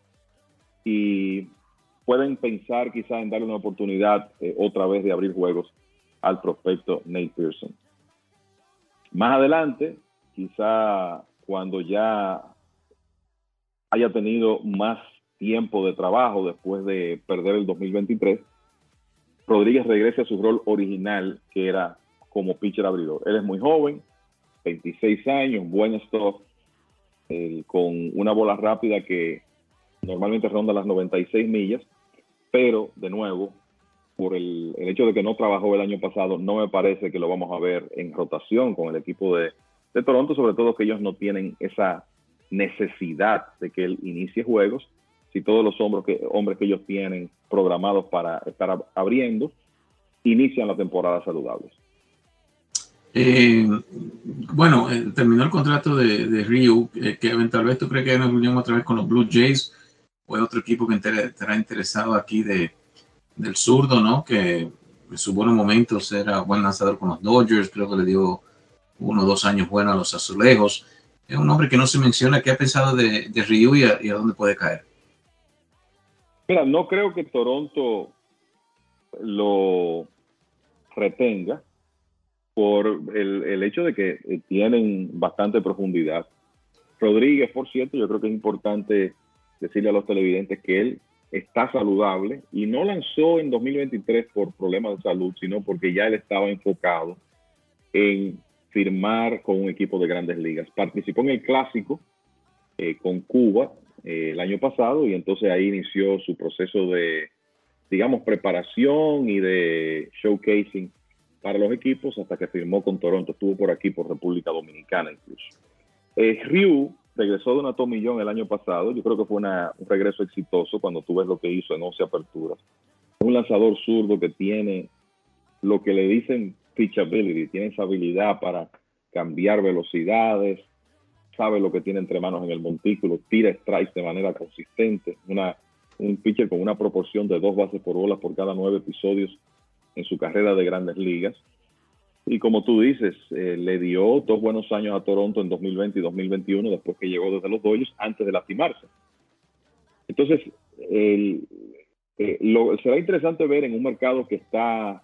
y pueden pensar quizás en darle una oportunidad eh, otra vez de abrir juegos al prospecto Nate Pearson. Más adelante, quizá cuando ya haya tenido más tiempo de trabajo después de perder el dos mil veintitrés, Rodríguez regrese a su rol original, que era como pitcher abridor. Él es muy joven, veintiséis años, buen stuff, eh, con una bola rápida que normalmente ronda las noventa y seis millas, pero de nuevo, por el, el hecho de que no trabajó el año pasado, no me parece que lo vamos a ver en rotación con el equipo de, de Toronto, sobre todo que ellos no tienen esa necesidad de que él inicie juegos, si todos los hombres que, hombres que ellos tienen programados para estar ab- abriendo, inician la temporada saludables. Eh, bueno, eh, terminó el contrato de, de Ryu, eh, Kevin, tal vez tú crees que hay una reunión otra vez con los Blue Jays, o otro equipo que inter- estará interesado aquí de, del zurdo, ¿no? Que en sus buenos momentos era buen lanzador con los Dodgers, creo que le dio uno o dos años buenos a los Azulejos. Es un hombre que no se menciona. ¿Qué ha pensado de, de Ryu y a, y a dónde puede caer? Mira, no creo que Toronto lo retenga. por el, el hecho de que tienen bastante profundidad. Rodríguez, por cierto, yo creo que es importante decirle a los televidentes que él está saludable y no lanzó en dos mil veintitrés por problemas de salud, sino porque ya él estaba enfocado en firmar con un equipo de Grandes Ligas. Participó en el Clásico eh, con Cuba eh, el año pasado y entonces ahí inició su proceso de, digamos, preparación y de showcasing para los equipos hasta que firmó con Toronto. Estuvo por aquí, por República Dominicana incluso. Eh, Ryu regresó de una tomillón el año pasado. Yo creo que fue una, un regreso exitoso cuando tú ves lo que hizo en once aperturas. Un lanzador zurdo que tiene lo que le dicen pitchability, tiene esa habilidad para cambiar velocidades, sabe lo que tiene entre manos en el montículo, tira strikes de manera consistente. Una, un pitcher con una proporción de dos bases por bola por cada nueve episodios en su carrera de Grandes Ligas. Y como tú dices, eh, le dio dos buenos años a Toronto en dos mil veinte y dos mil veintiuno, después que llegó desde los Dodgers, antes de lastimarse. Entonces, el, eh, lo, será interesante ver en un mercado que está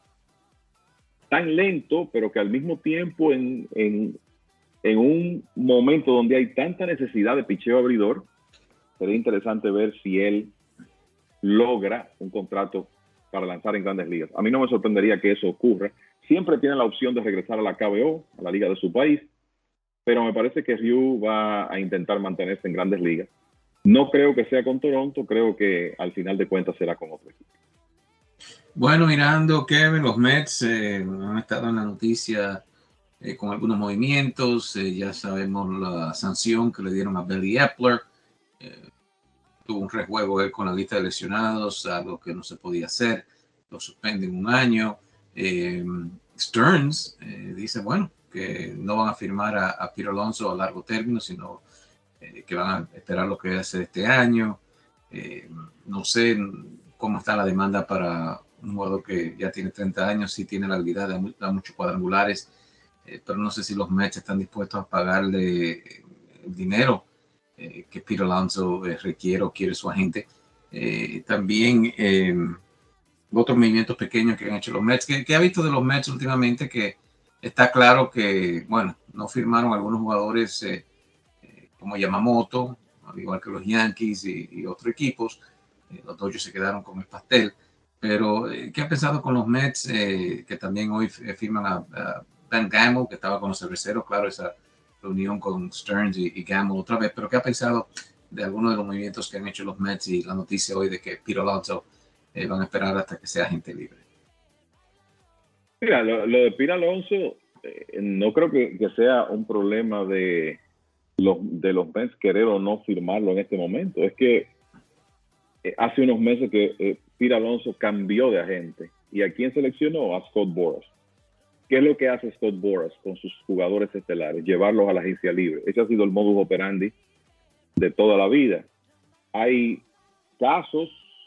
tan lento, pero que al mismo tiempo en, en, en un momento donde hay tanta necesidad de picheo abridor, será interesante ver si él logra un contrato para lanzar en Grandes Ligas. A mí no me sorprendería que eso ocurra. Siempre tiene la opción de regresar a la K B O, a la liga de su país, pero me parece que Ryu va a intentar mantenerse en Grandes Ligas. No creo que sea con Toronto, creo que al final de cuentas será con otro equipo. Bueno, mirando, Kevin, los Mets eh, han estado en la noticia eh, con algunos movimientos. Eh, ya sabemos la sanción que le dieron a Billy Epler. Eh, tuvo un rejuego él con la lista de lesionados, algo que no se podía hacer. Lo suspenden un año. Eh, Stearns eh, dice, bueno, que no van a firmar a, a Pete Alonso a largo término, sino eh, que van a esperar lo que va a hacer este año. Eh, no sé cómo está la demanda para un jugador que ya tiene treinta años, sí tiene la habilidad de dar muchos cuadrangulares, eh, pero no sé si los Mets están dispuestos a pagarle el dinero eh, que Pete Alonso eh, requiere o quiere su agente. Eh, también eh, otros movimientos pequeños que han hecho los Mets, que, que ha visto de los Mets últimamente, que está claro que, bueno, no firmaron algunos jugadores eh, eh, como Yamamoto, al igual que los Yankees y, y otros equipos. Eh, los Dodgers se quedaron con el pastel. Pero, eh, ¿qué ha pensado con los Mets, eh, que también hoy firman a, a Ben Gamble, que estaba con los cerveceros? Claro, esa reunión con Stearns y, y Gamble otra vez. Pero, ¿qué ha pensado de algunos de los movimientos que han hecho los Mets y la noticia hoy de que Pete Alonso Eh, van a esperar hasta que sea agente libre? Mira, lo, lo de Pete Alonso eh, no creo que, que sea un problema de los, de los Mets querer o no firmarlo en este momento. Es que eh, hace unos meses que eh, Pete Alonso cambió de agente. ¿Y a quién seleccionó? A Scott Boras. ¿Qué es lo que hace Scott Boras con sus jugadores estelares? Llevarlos a la agencia libre. Ese ha sido el modus operandi de toda la vida. Hay casos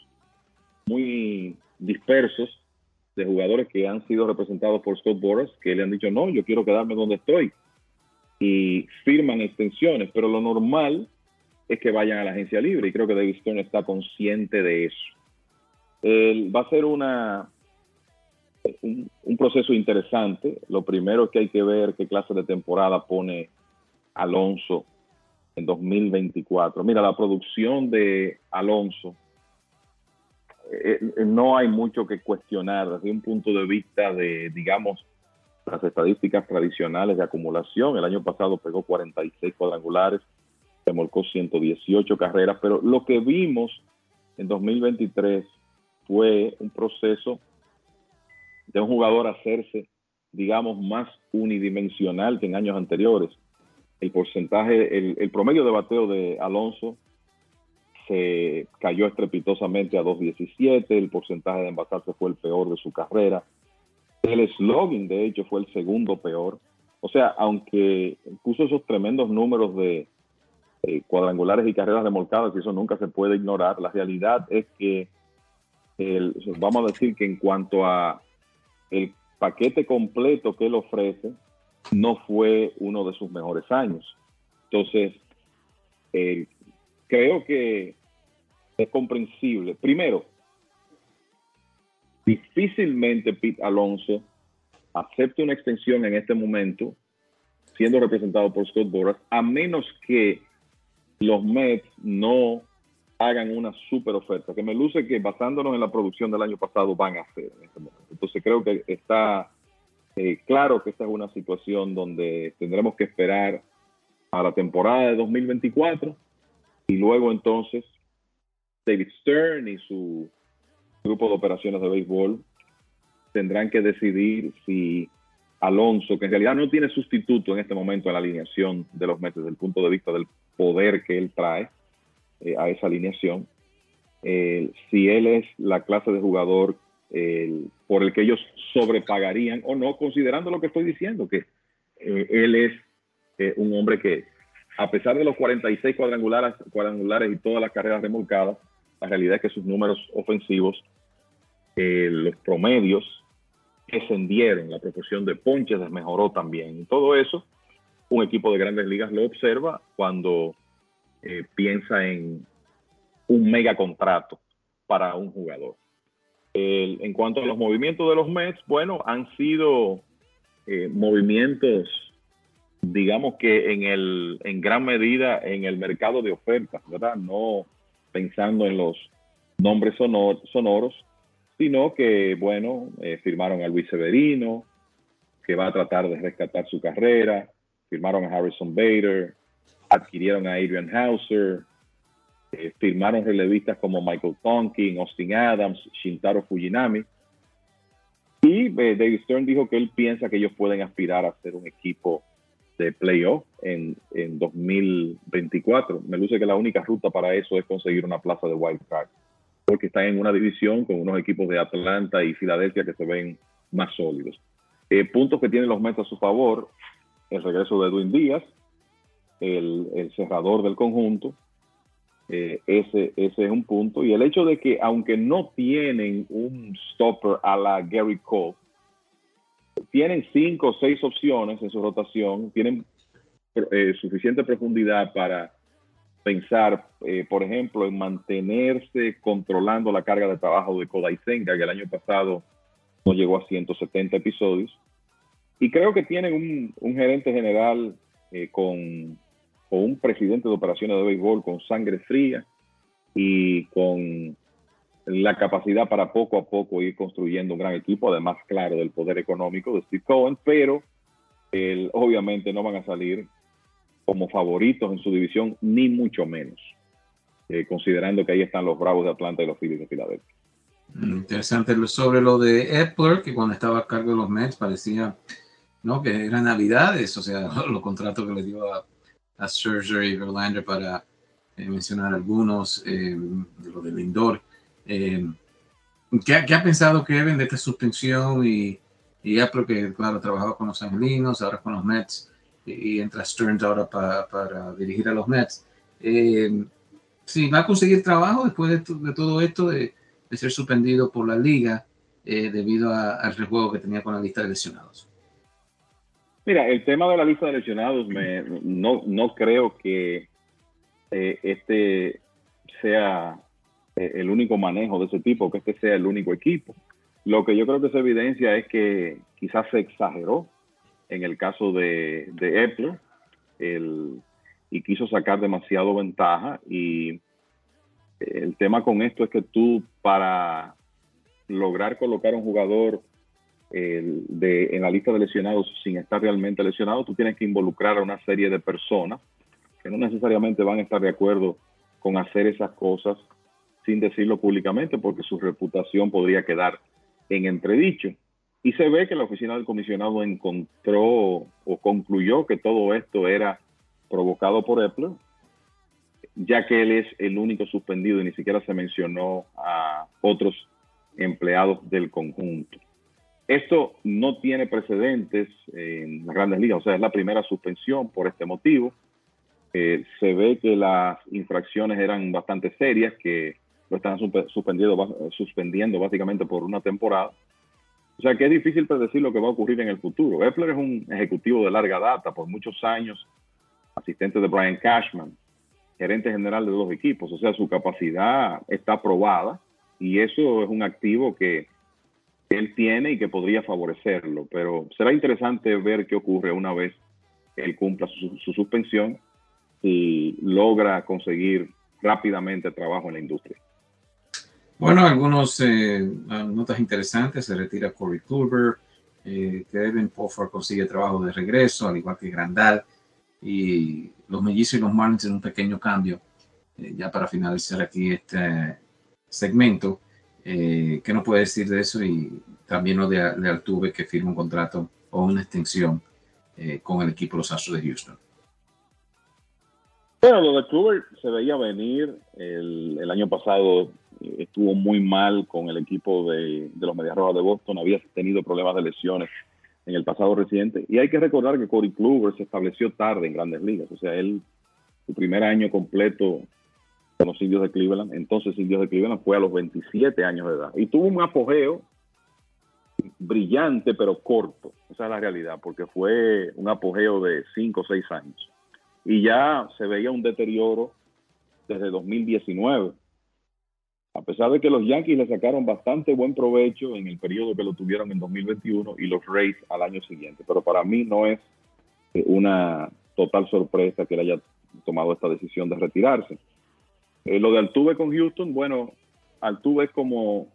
muy dispersos de jugadores que han sido representados por Scott Boras que le han dicho, no, yo quiero quedarme donde estoy, y firman extensiones, pero lo normal es que vayan a la agencia libre, y creo que David Stern está consciente de eso. El, va a ser una un, un proceso interesante. Lo primero es que hay que ver qué clase de temporada pone Alonso en dos mil veinticuatro. Mira, la producción de Alonso, Eh, no hay mucho que cuestionar desde un punto de vista de, digamos, las estadísticas tradicionales de acumulación. El año pasado pegó cuarenta y seis cuadrangulares, remolcó ciento dieciocho carreras, pero lo que vimos en dos mil veintitrés fue un proceso de un jugador hacerse, digamos, más unidimensional que en años anteriores. El porcentaje, el, el promedio de bateo de Alonso se cayó estrepitosamente a dos diecisiete, el porcentaje de envasarse fue el peor de su carrera, el slugging de hecho fue el segundo peor. O sea, aunque puso esos tremendos números de eh, cuadrangulares y carreras remolcadas, y eso nunca se puede ignorar, la realidad es que el, vamos a decir que en cuanto a el paquete completo que él ofrece, no fue uno de sus mejores años. Entonces, el creo que es comprensible. Primero, difícilmente Pete Alonso acepte una extensión en este momento, siendo representado por Scott Boras, a menos que los Mets no hagan una super oferta, que me luce que basándonos en la producción del año pasado van a hacer en este momento. Entonces creo que está eh, claro que esta es una situación donde tendremos que esperar a la temporada de dos mil veinticuatro y luego entonces David Stern y su grupo de operaciones de béisbol tendrán que decidir si Alonso, que en realidad no tiene sustituto en este momento en la alineación de los Mets desde el punto de vista del poder que él trae eh, a esa alineación, eh, si él es la clase de jugador eh, por el que ellos sobrepagarían o no, considerando lo que estoy diciendo, que eh, él es eh, un hombre que, a pesar de los cuarenta y seis cuadrangulares, cuadrangulares y todas las carreras remolcadas, la realidad es que sus números ofensivos, eh, los promedios, descendieron, la proporción de ponches mejoró también. Y todo eso, un equipo de Grandes Ligas lo observa cuando eh, piensa en un mega contrato para un jugador. El, en cuanto a los movimientos de los Mets, bueno, han sido eh, movimientos, digamos que en, el, en gran medida en el mercado de ofertas, ¿verdad? No pensando en los nombres sonor, sonoros, sino que, bueno, eh, firmaron a Luis Severino, que va a tratar de rescatar su carrera, firmaron a Harrison Bader, adquirieron a Adrian Hauser, eh, firmaron relevistas como Michael Tonkin, Austin Adams, Shintaro Fujinami, y eh, David Stern dijo que él piensa que ellos pueden aspirar a ser un equipo de playoff en, en dos mil veinticuatro. Me luce que la única ruta para eso es conseguir una plaza de wild card, porque están en una división con unos equipos de Atlanta y Filadelfia que se ven más sólidos. Eh, puntos que tienen los Mets a su favor: el regreso de Edwin Díaz, el, el cerrador del conjunto, eh, ese, ese es un punto, y el hecho de que aunque no tienen un stopper a la Gary Cole, tienen cinco o seis opciones en su rotación, tienen eh, suficiente profundidad para pensar, eh, por ejemplo, en mantenerse controlando la carga de trabajo de Kodai Senga, que el año pasado no llegó a ciento setenta episodios. Y creo que tienen un, un gerente general eh, con, con un presidente de operaciones de béisbol con sangre fría y con la capacidad para poco a poco ir construyendo un gran equipo, además, claro, del poder económico de Steve Cohen, pero el, obviamente no van a salir como favoritos en su división, ni mucho menos, eh, considerando que ahí están los Bravos de Atlanta y los Phillies de Filadelfia. Interesante sobre lo de Epler, que cuando estaba a cargo de los Mets parecía, ¿no?, que eran navidades, o sea, los contratos que le dio a, a Scherzer y Verlander, para eh, mencionar algunos, eh, de lo de Lindor. Eh, ¿qué, ¿Qué ha pensado Kevin de esta suspensión? Y, y Epler, que claro, trabajaba con los angelinos, ahora con los Mets, y entra Stearns ahora para, para dirigir a los Mets. Eh, sí, ¿va a conseguir trabajo después de, de todo esto, de, de ser suspendido por la liga eh, debido a, al rejuego que tenía con la lista de lesionados? Mira, el tema de la lista de lesionados, me, no, no creo que eh, este sea eh, el único manejo de ese tipo, que este sea el único equipo. Lo que yo creo que se evidencia es que quizás se exageró en el caso de, de Epler, el, y quiso sacar demasiado ventaja, y el tema con esto es que tú, para lograr colocar a un jugador el, de, en la lista de lesionados sin estar realmente lesionado, tú tienes que involucrar a una serie de personas que no necesariamente van a estar de acuerdo con hacer esas cosas sin decirlo públicamente, porque su reputación podría quedar en entredicho. Y se ve que la oficina del comisionado encontró o concluyó que todo esto era provocado por Epler, ya que él es el único suspendido y ni siquiera se mencionó a otros empleados del conjunto. Esto no tiene precedentes en las Grandes Ligas, o sea, es la primera suspensión por este motivo. Eh, se ve que las infracciones eran bastante serias, que lo están suspendiendo, suspendiendo básicamente por una temporada. O sea, que es difícil predecir lo que va a ocurrir en el futuro. Epler es un ejecutivo de larga data, por muchos años, asistente de Brian Cashman, gerente general de dos equipos. O sea, su capacidad está probada, y eso es un activo que que él tiene y que podría favorecerlo. Pero será interesante ver qué ocurre una vez él cumpla su, su suspensión y logra conseguir rápidamente trabajo en la industria. Bueno, algunos eh, notas interesantes. Se retira Corey Kluber, eh, Kevin Poffer consigue trabajo de regreso, al igual que Grandal, y los Mellizos y los Marlins en un pequeño cambio. Eh, ya para finalizar aquí este segmento, eh, ¿qué nos puede decir de eso? Y también lo de, de Altuve, que firma un contrato o una extensión eh, con el equipo de los Astros de Houston. Bueno, lo de Kluber se veía venir. El, el año pasado estuvo muy mal con el equipo de, de los Medias Rojas de Boston. Había tenido problemas de lesiones en el pasado reciente. Y hay que recordar que Corey Kluber se estableció tarde en Grandes Ligas. O sea, él, su primer año completo con los Indios de Cleveland, entonces Indios de Cleveland, fue a los veintisiete años de edad. Y tuvo un apogeo brillante, pero corto. Esa es la realidad, porque fue un apogeo de cinco o seis años. Y ya se veía un deterioro desde dos mil diecinueve. A pesar de que los Yankees le sacaron bastante buen provecho en el periodo que lo tuvieron en dos mil veintiuno y los Rays al año siguiente. Pero para mí no es una total sorpresa que él haya tomado esta decisión de retirarse. Eh, lo de Altuve con Houston, bueno, Altuve es como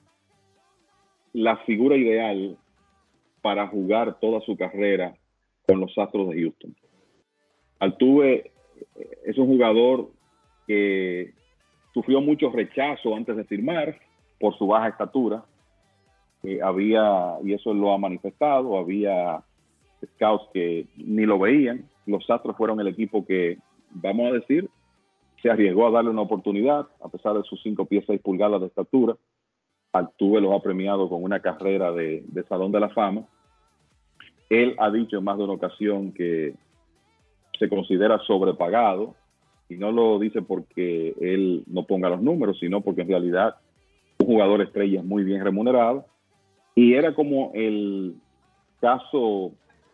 la figura ideal para jugar toda su carrera con los Astros de Houston. Altuve es un jugador que sufrió mucho rechazo antes de firmar por su baja estatura. Eh, había, y eso lo ha manifestado, había scouts que ni lo veían. Los Astros fueron el equipo que, vamos a decir, se arriesgó a darle una oportunidad, a pesar de sus cinco pies seis pulgadas de estatura. Altuve los ha premiado con una carrera de, de Salón de la Fama. Él ha dicho en más de una ocasión que se considera sobrepagado, y no lo dice porque él no ponga los números, sino porque en realidad un jugador estrella es muy bien remunerado, y era como el caso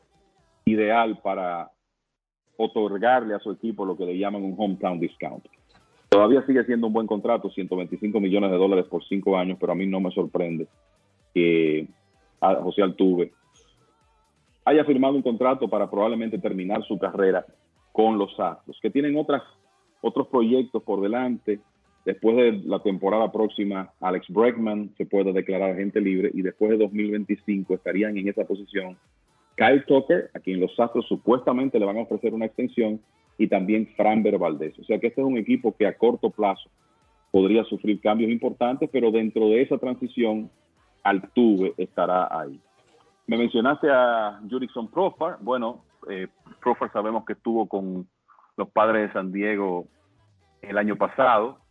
ideal para otorgarle a su equipo lo que le llaman un hometown discount. Todavía sigue siendo un buen contrato, ciento veinticinco millones de dólares por cinco años, pero a mí no me sorprende que a José Altuve haya firmado un contrato para probablemente terminar su carrera con los Astros, que tienen otras, otros proyectos por delante. Después de la temporada próxima, Alex Bregman se puede declarar agente libre, y después de dos mil veinticinco estarían en esa posición Kyle Tucker, a quien los Astros supuestamente le van a ofrecer una extensión, y también Framber Valdez. O sea que este es un equipo que a corto plazo podría sufrir cambios importantes, pero dentro de esa transición, Altuve estará ahí. Me mencionaste a Jurickson Profar. Bueno, eh, Profar sabemos que estuvo con los Padres de San Diego el año pasado,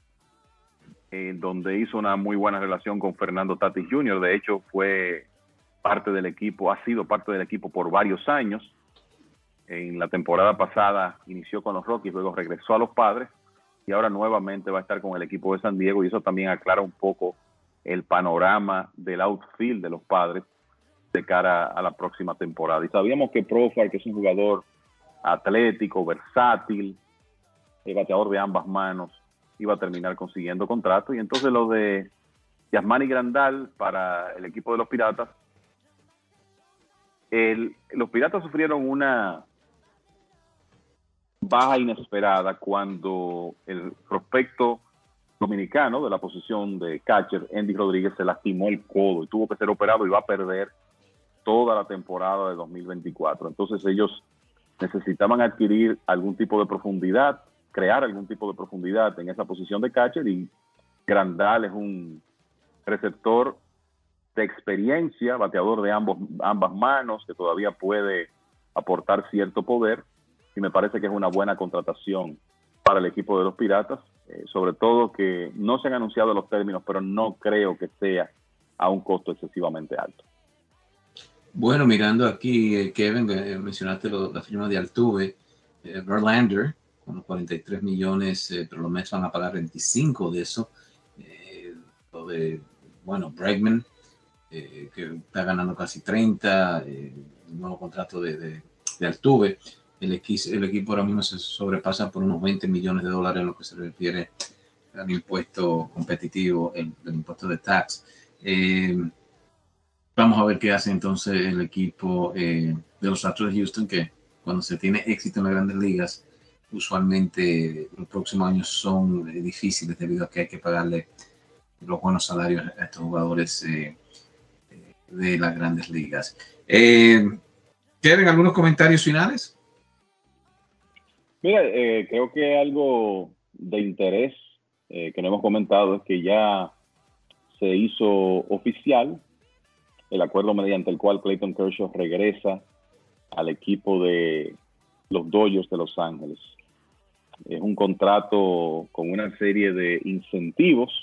eh, donde hizo una muy buena relación con Fernando Tatis junior De hecho, fue parte del equipo, ha sido parte del equipo por varios años. En la temporada pasada inició con los Rockies, luego regresó a los Padres, y ahora nuevamente va a estar con el equipo de San Diego, y eso también aclara un poco el panorama del outfield de los Padres de cara a la próxima temporada. Y sabíamos que Profar, que es un jugador atlético, versátil, el bateador de ambas manos, iba a terminar consiguiendo contrato. Y entonces lo de Yasmani Grandal para el equipo de los Piratas, el, los Piratas sufrieron una baja inesperada cuando el prospecto dominicano de la posición de catcher, Andy Rodríguez, se lastimó el codo y tuvo que ser operado, y va a perder toda la temporada de dos mil veinticuatro. Entonces ellos necesitaban adquirir algún tipo de profundidad, crear algún tipo de profundidad en esa posición de catcher, y Grandal es un receptor de experiencia, bateador de ambos, ambas manos, que todavía puede aportar cierto poder, y me parece que es una buena contratación para el equipo de los Piratas, eh, sobre todo que no se han anunciado los términos, pero no creo que sea a un costo excesivamente alto. Bueno, mirando aquí, eh, Kevin, eh, mencionaste lo, la firma de Altuve, eh, Verlander, con los cuarenta y tres millones, eh, pero los Mets van a pagar veinticinco de eso. Eh, lo de, bueno, Bregman, eh, que está ganando casi treinta, eh, el nuevo contrato de, de, de Altuve. El, el equipo ahora mismo se sobrepasa por unos veinte millones de dólares en lo que se refiere al impuesto competitivo, el, el impuesto de tax. Eh, Vamos a ver qué hace entonces el equipo eh, de los Astros de Houston, que cuando se tiene éxito en las grandes ligas, usualmente los próximos años son eh, difíciles debido a que hay que pagarle los buenos salarios a estos jugadores eh, de las grandes ligas. Eh, ¿Quieren algunos comentarios finales? Mira, eh, creo que algo de interés eh, que no hemos comentado es que ya se hizo oficial el acuerdo mediante el cual Clayton Kershaw regresa al equipo de los Dodgers de Los Ángeles. Es un contrato con una serie de incentivos.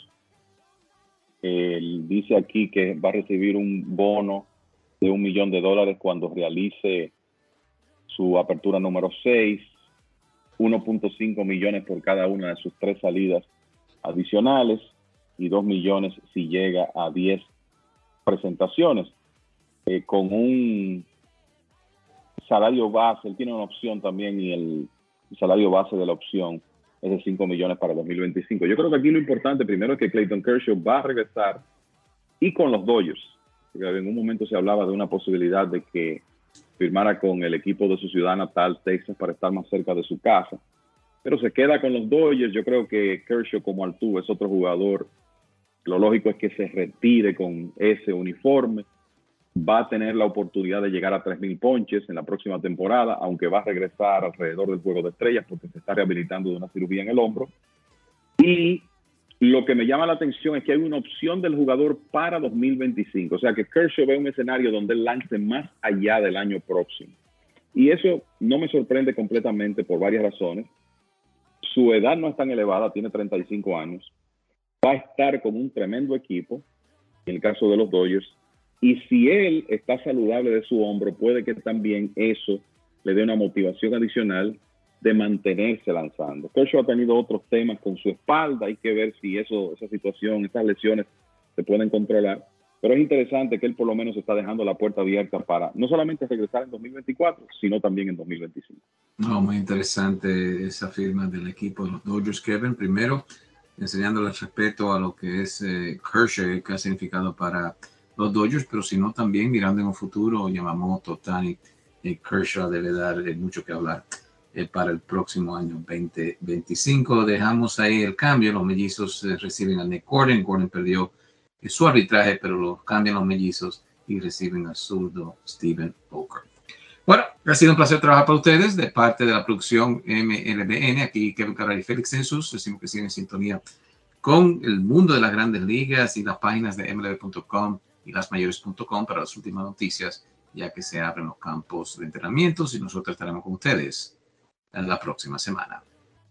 Él dice aquí que va a recibir un bono de un millón de dólares cuando realice su apertura número seis, uno punto cinco millones por cada una de sus tres salidas adicionales y dos millones si llega a diez presentaciones. Eh, con un salario base, él tiene una opción también y el salario base de la opción es de cinco millones para dos mil veinticinco. Yo creo que aquí lo importante primero es que Clayton Kershaw va a regresar y con los Dodgers. Porque en un momento se hablaba de una posibilidad de que firmara con el equipo de su ciudad natal, Texas, para estar más cerca de su casa. Pero se queda con los Dodgers. Yo creo que Kershaw como Altuve es otro jugador. Lo lógico es que se retire con ese uniforme. Va a tener la oportunidad de llegar a tres mil ponches en la próxima temporada, aunque va a regresar alrededor del Juego de Estrellas porque se está rehabilitando de una cirugía en el hombro. Y lo que me llama la atención es que hay una opción del jugador para dos mil veinticinco. O sea que Kershaw ve un escenario donde él lance más allá del año próximo. Y eso no me sorprende completamente por varias razones. Su edad no es tan elevada, tiene treinta y cinco años. Va a estar con un tremendo equipo, en el caso de los Dodgers. Y si él está saludable de su hombro, puede que también eso le dé una motivación adicional de mantenerse lanzando. Kershaw ha tenido otros temas con su espalda. Hay que ver si eso, esa situación, esas lesiones se pueden controlar. Pero es interesante que él por lo menos está dejando la puerta abierta para no solamente regresar en dos mil veinticuatro, sino también en dos mil veinticinco. No, muy interesante esa firma del equipo de los Dodgers, Kevin. Primero, enseñándole respeto a lo que es eh, Kershaw, que ha significado para los Dodgers, pero sino también mirando en un futuro, Yamamoto, Ohtani, eh, Kershaw debe dar eh, mucho que hablar eh, para el próximo año veinte veinticinco. Dejamos ahí el cambio. Los mellizos eh, reciben a Nick Gordon. Gordon perdió eh, su arbitraje, pero lo cambian los mellizos y reciben al zurdo Steven Booker. Bueno, ha sido un placer trabajar para ustedes de parte de la producción M L B N. Aquí Kevin Cabral y Félix Census. Decimos que siguen en sintonía con el mundo de las grandes ligas y las páginas de M L B punto com y las mayores punto com para las últimas noticias, ya que se abren los campos de entrenamientos y nosotros estaremos con ustedes en la próxima semana.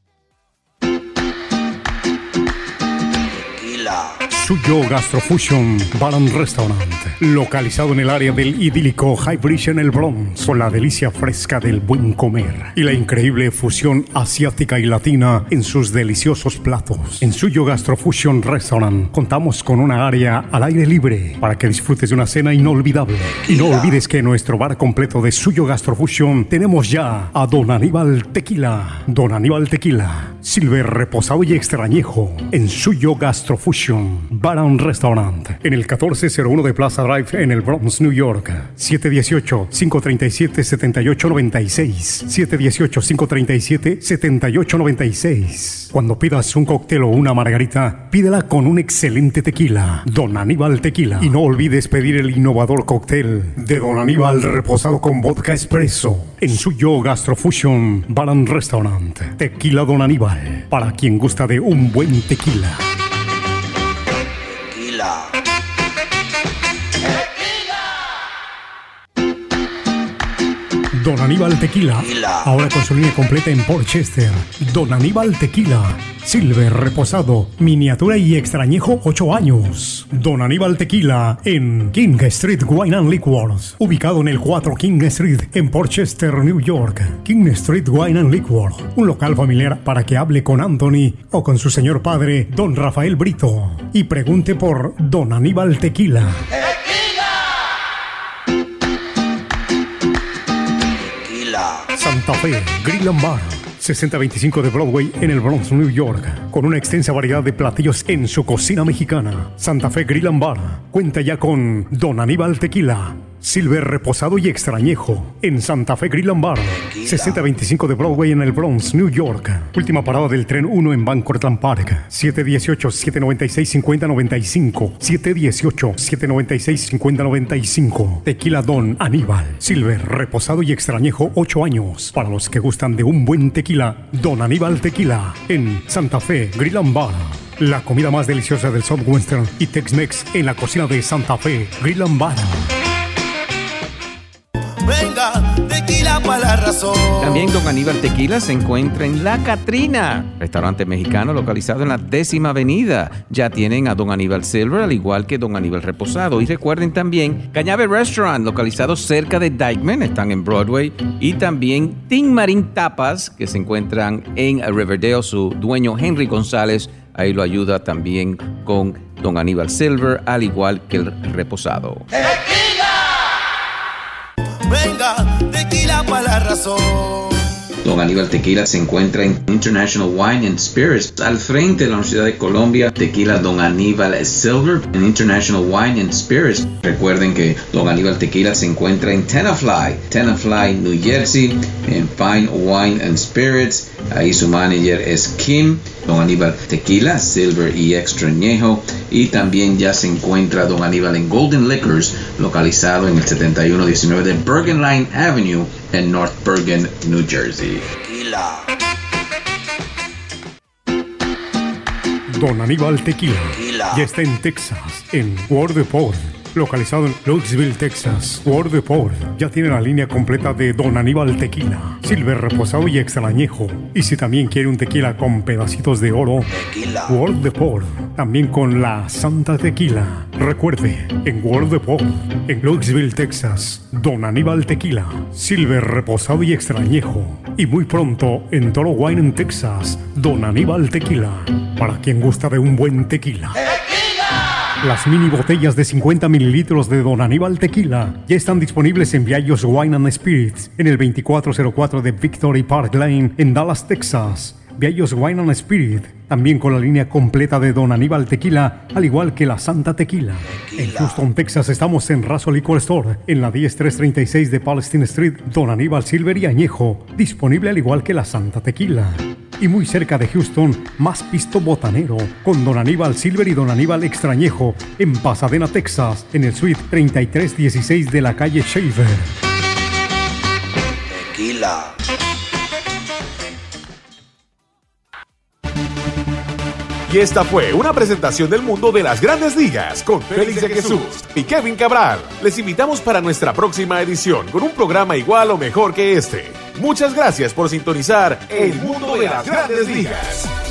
Suyo Gastrofusion Bar and Restaurant, localizado en el área del idílico High Bridge en el Bronx, con la delicia fresca del buen comer y la increíble fusión asiática y latina en sus deliciosos platos. En Suyo Gastrofusion Restaurant contamos con una área al aire libre para que disfrutes de una cena inolvidable. Y no olvides que en nuestro bar completo de Suyo Gastrofusion tenemos ya a Don Aníbal Tequila. Don Aníbal Tequila, Silver reposado y extrañejo en Suyo Gastrofusion Bar and Restaurant, en el catorce cero uno de Plaza Drive en el Bronx, New York. siete uno ocho, cinco tres siete, siete ocho nueve seis. siete uno ocho, cinco tres siete, siete ocho nueve seis. Cuando pidas un cóctel o una margarita, pídela con un excelente tequila, Don Aníbal Tequila. Y no olvides pedir el innovador cóctel de Don Aníbal reposado con vodka espresso en Suyo Gastrofusion Bar and Restaurant. Tequila Don Aníbal, para quien gusta de un buen tequila. Don Aníbal Tequila, ahora con su línea completa en Port Chester. Don Aníbal Tequila, Silver reposado, miniatura y extrañejo ocho años. Don Aníbal Tequila en King Street Wine and Liquors, ubicado en el cuatro King Street en Port Chester, New York. King Street Wine and Liquors, un local familiar para que hable con Anthony o con su señor padre, Don Rafael Brito, y pregunte por Don Aníbal Tequila. Santa Fe Grill and Bar, sesenta veinticinco de Broadway en el Bronx, New York, con una extensa variedad de platillos en su cocina mexicana. Santa Fe Grill and Bar cuenta ya con Don Aníbal Tequila, Silver reposado y extrañejo en Santa Fe Grill and Bar, sesenta veinticinco de Broadway en el Bronx, New York. Última parada del tren uno en Van Cortlandt Park. siete dieciocho, siete noventa y seis, cincuenta noventa y cinco. siete dieciocho, siete noventa y seis, cincuenta noventa y cinco. Tequila Don Aníbal, Silver reposado y extrañejo, ocho años. Para los que gustan de un buen tequila, Don Aníbal Tequila en Santa Fe Grill and Bar. La comida más deliciosa del Southwestern y Tex-Mex en la cocina de Santa Fe Grill and Bar. Venga, tequila para la razón. También Don Aníbal Tequila se encuentra en La Catrina, restaurante mexicano localizado en la décima avenida. Ya tienen a Don Aníbal Silver, al igual que Don Aníbal Reposado. Y recuerden también Cañabe Restaurant, localizado cerca de Dykeman, están en Broadway. Y también Tin Marín Tapas, que se encuentran en Riverdale. Su dueño Henry González ahí lo ayuda también con Don Aníbal Silver, al igual que el Reposado. Venga, tequila para la razón. Don Aníbal Tequila se encuentra en International Wine and Spirits, al frente de la Universidad de Colombia. Tequila Don Aníbal Silver en International Wine and Spirits. Recuerden que Don Aníbal Tequila se encuentra en Tenafly, Tenafly, New Jersey, en Fine Wine and Spirits. Ahí su manager es Kim. Don Aníbal Tequila, Silver y Extrañejo. Y también ya se encuentra Don Aníbal en Golden Liquors, localizado en el setenta y uno diecinueve de Bergen Line Avenue en North Bergen, New Jersey. Tequila. Don Aníbal Tequila Tequila. ya está en Texas, en Ward Depot, localizado en Louisville, Texas. Ward Depot ya tiene la línea completa de Don Aníbal Tequila, Silver reposado y extrañejo. Y si también quiere un tequila con pedacitos de oro, Tequila. Ward Depot también con la Santa Tequila. Recuerde, en Ward Depot, en Louisville, Texas, Don Aníbal Tequila, Silver reposado y extrañejo. Y muy pronto en Toro Wine en Texas, Don Aníbal Tequila, para quien gusta de un buen tequila. Las mini botellas de cincuenta mililitros de Don Aníbal Tequila ya están disponibles en Viallos Wine and Spirits en el veinticuatro cero cuatro de Victory Park Lane en Dallas, Texas. Viallos Wine and Spirit, también con la línea completa de Don Aníbal Tequila, al igual que la Santa Tequila. Tequila. En Houston, Texas, estamos en Razo Liquor Store, en la diez tres treinta y seis de Palestine Street. Don Aníbal Silver y Añejo, disponible al igual que la Santa Tequila. Y muy cerca de Houston, más pisto botanero, con Don Aníbal Silver y Don Aníbal Extrañejo, en Pasadena, Texas, en el suite treinta y tres dieciséis de la calle Shaver. Tequila. Y esta fue una presentación del mundo de las grandes ligas con Félix de Jesús y Kevin Cabral. Les invitamos para nuestra próxima edición con un programa igual o mejor que este. Muchas gracias por sintonizar El Mundo de las Grandes Ligas.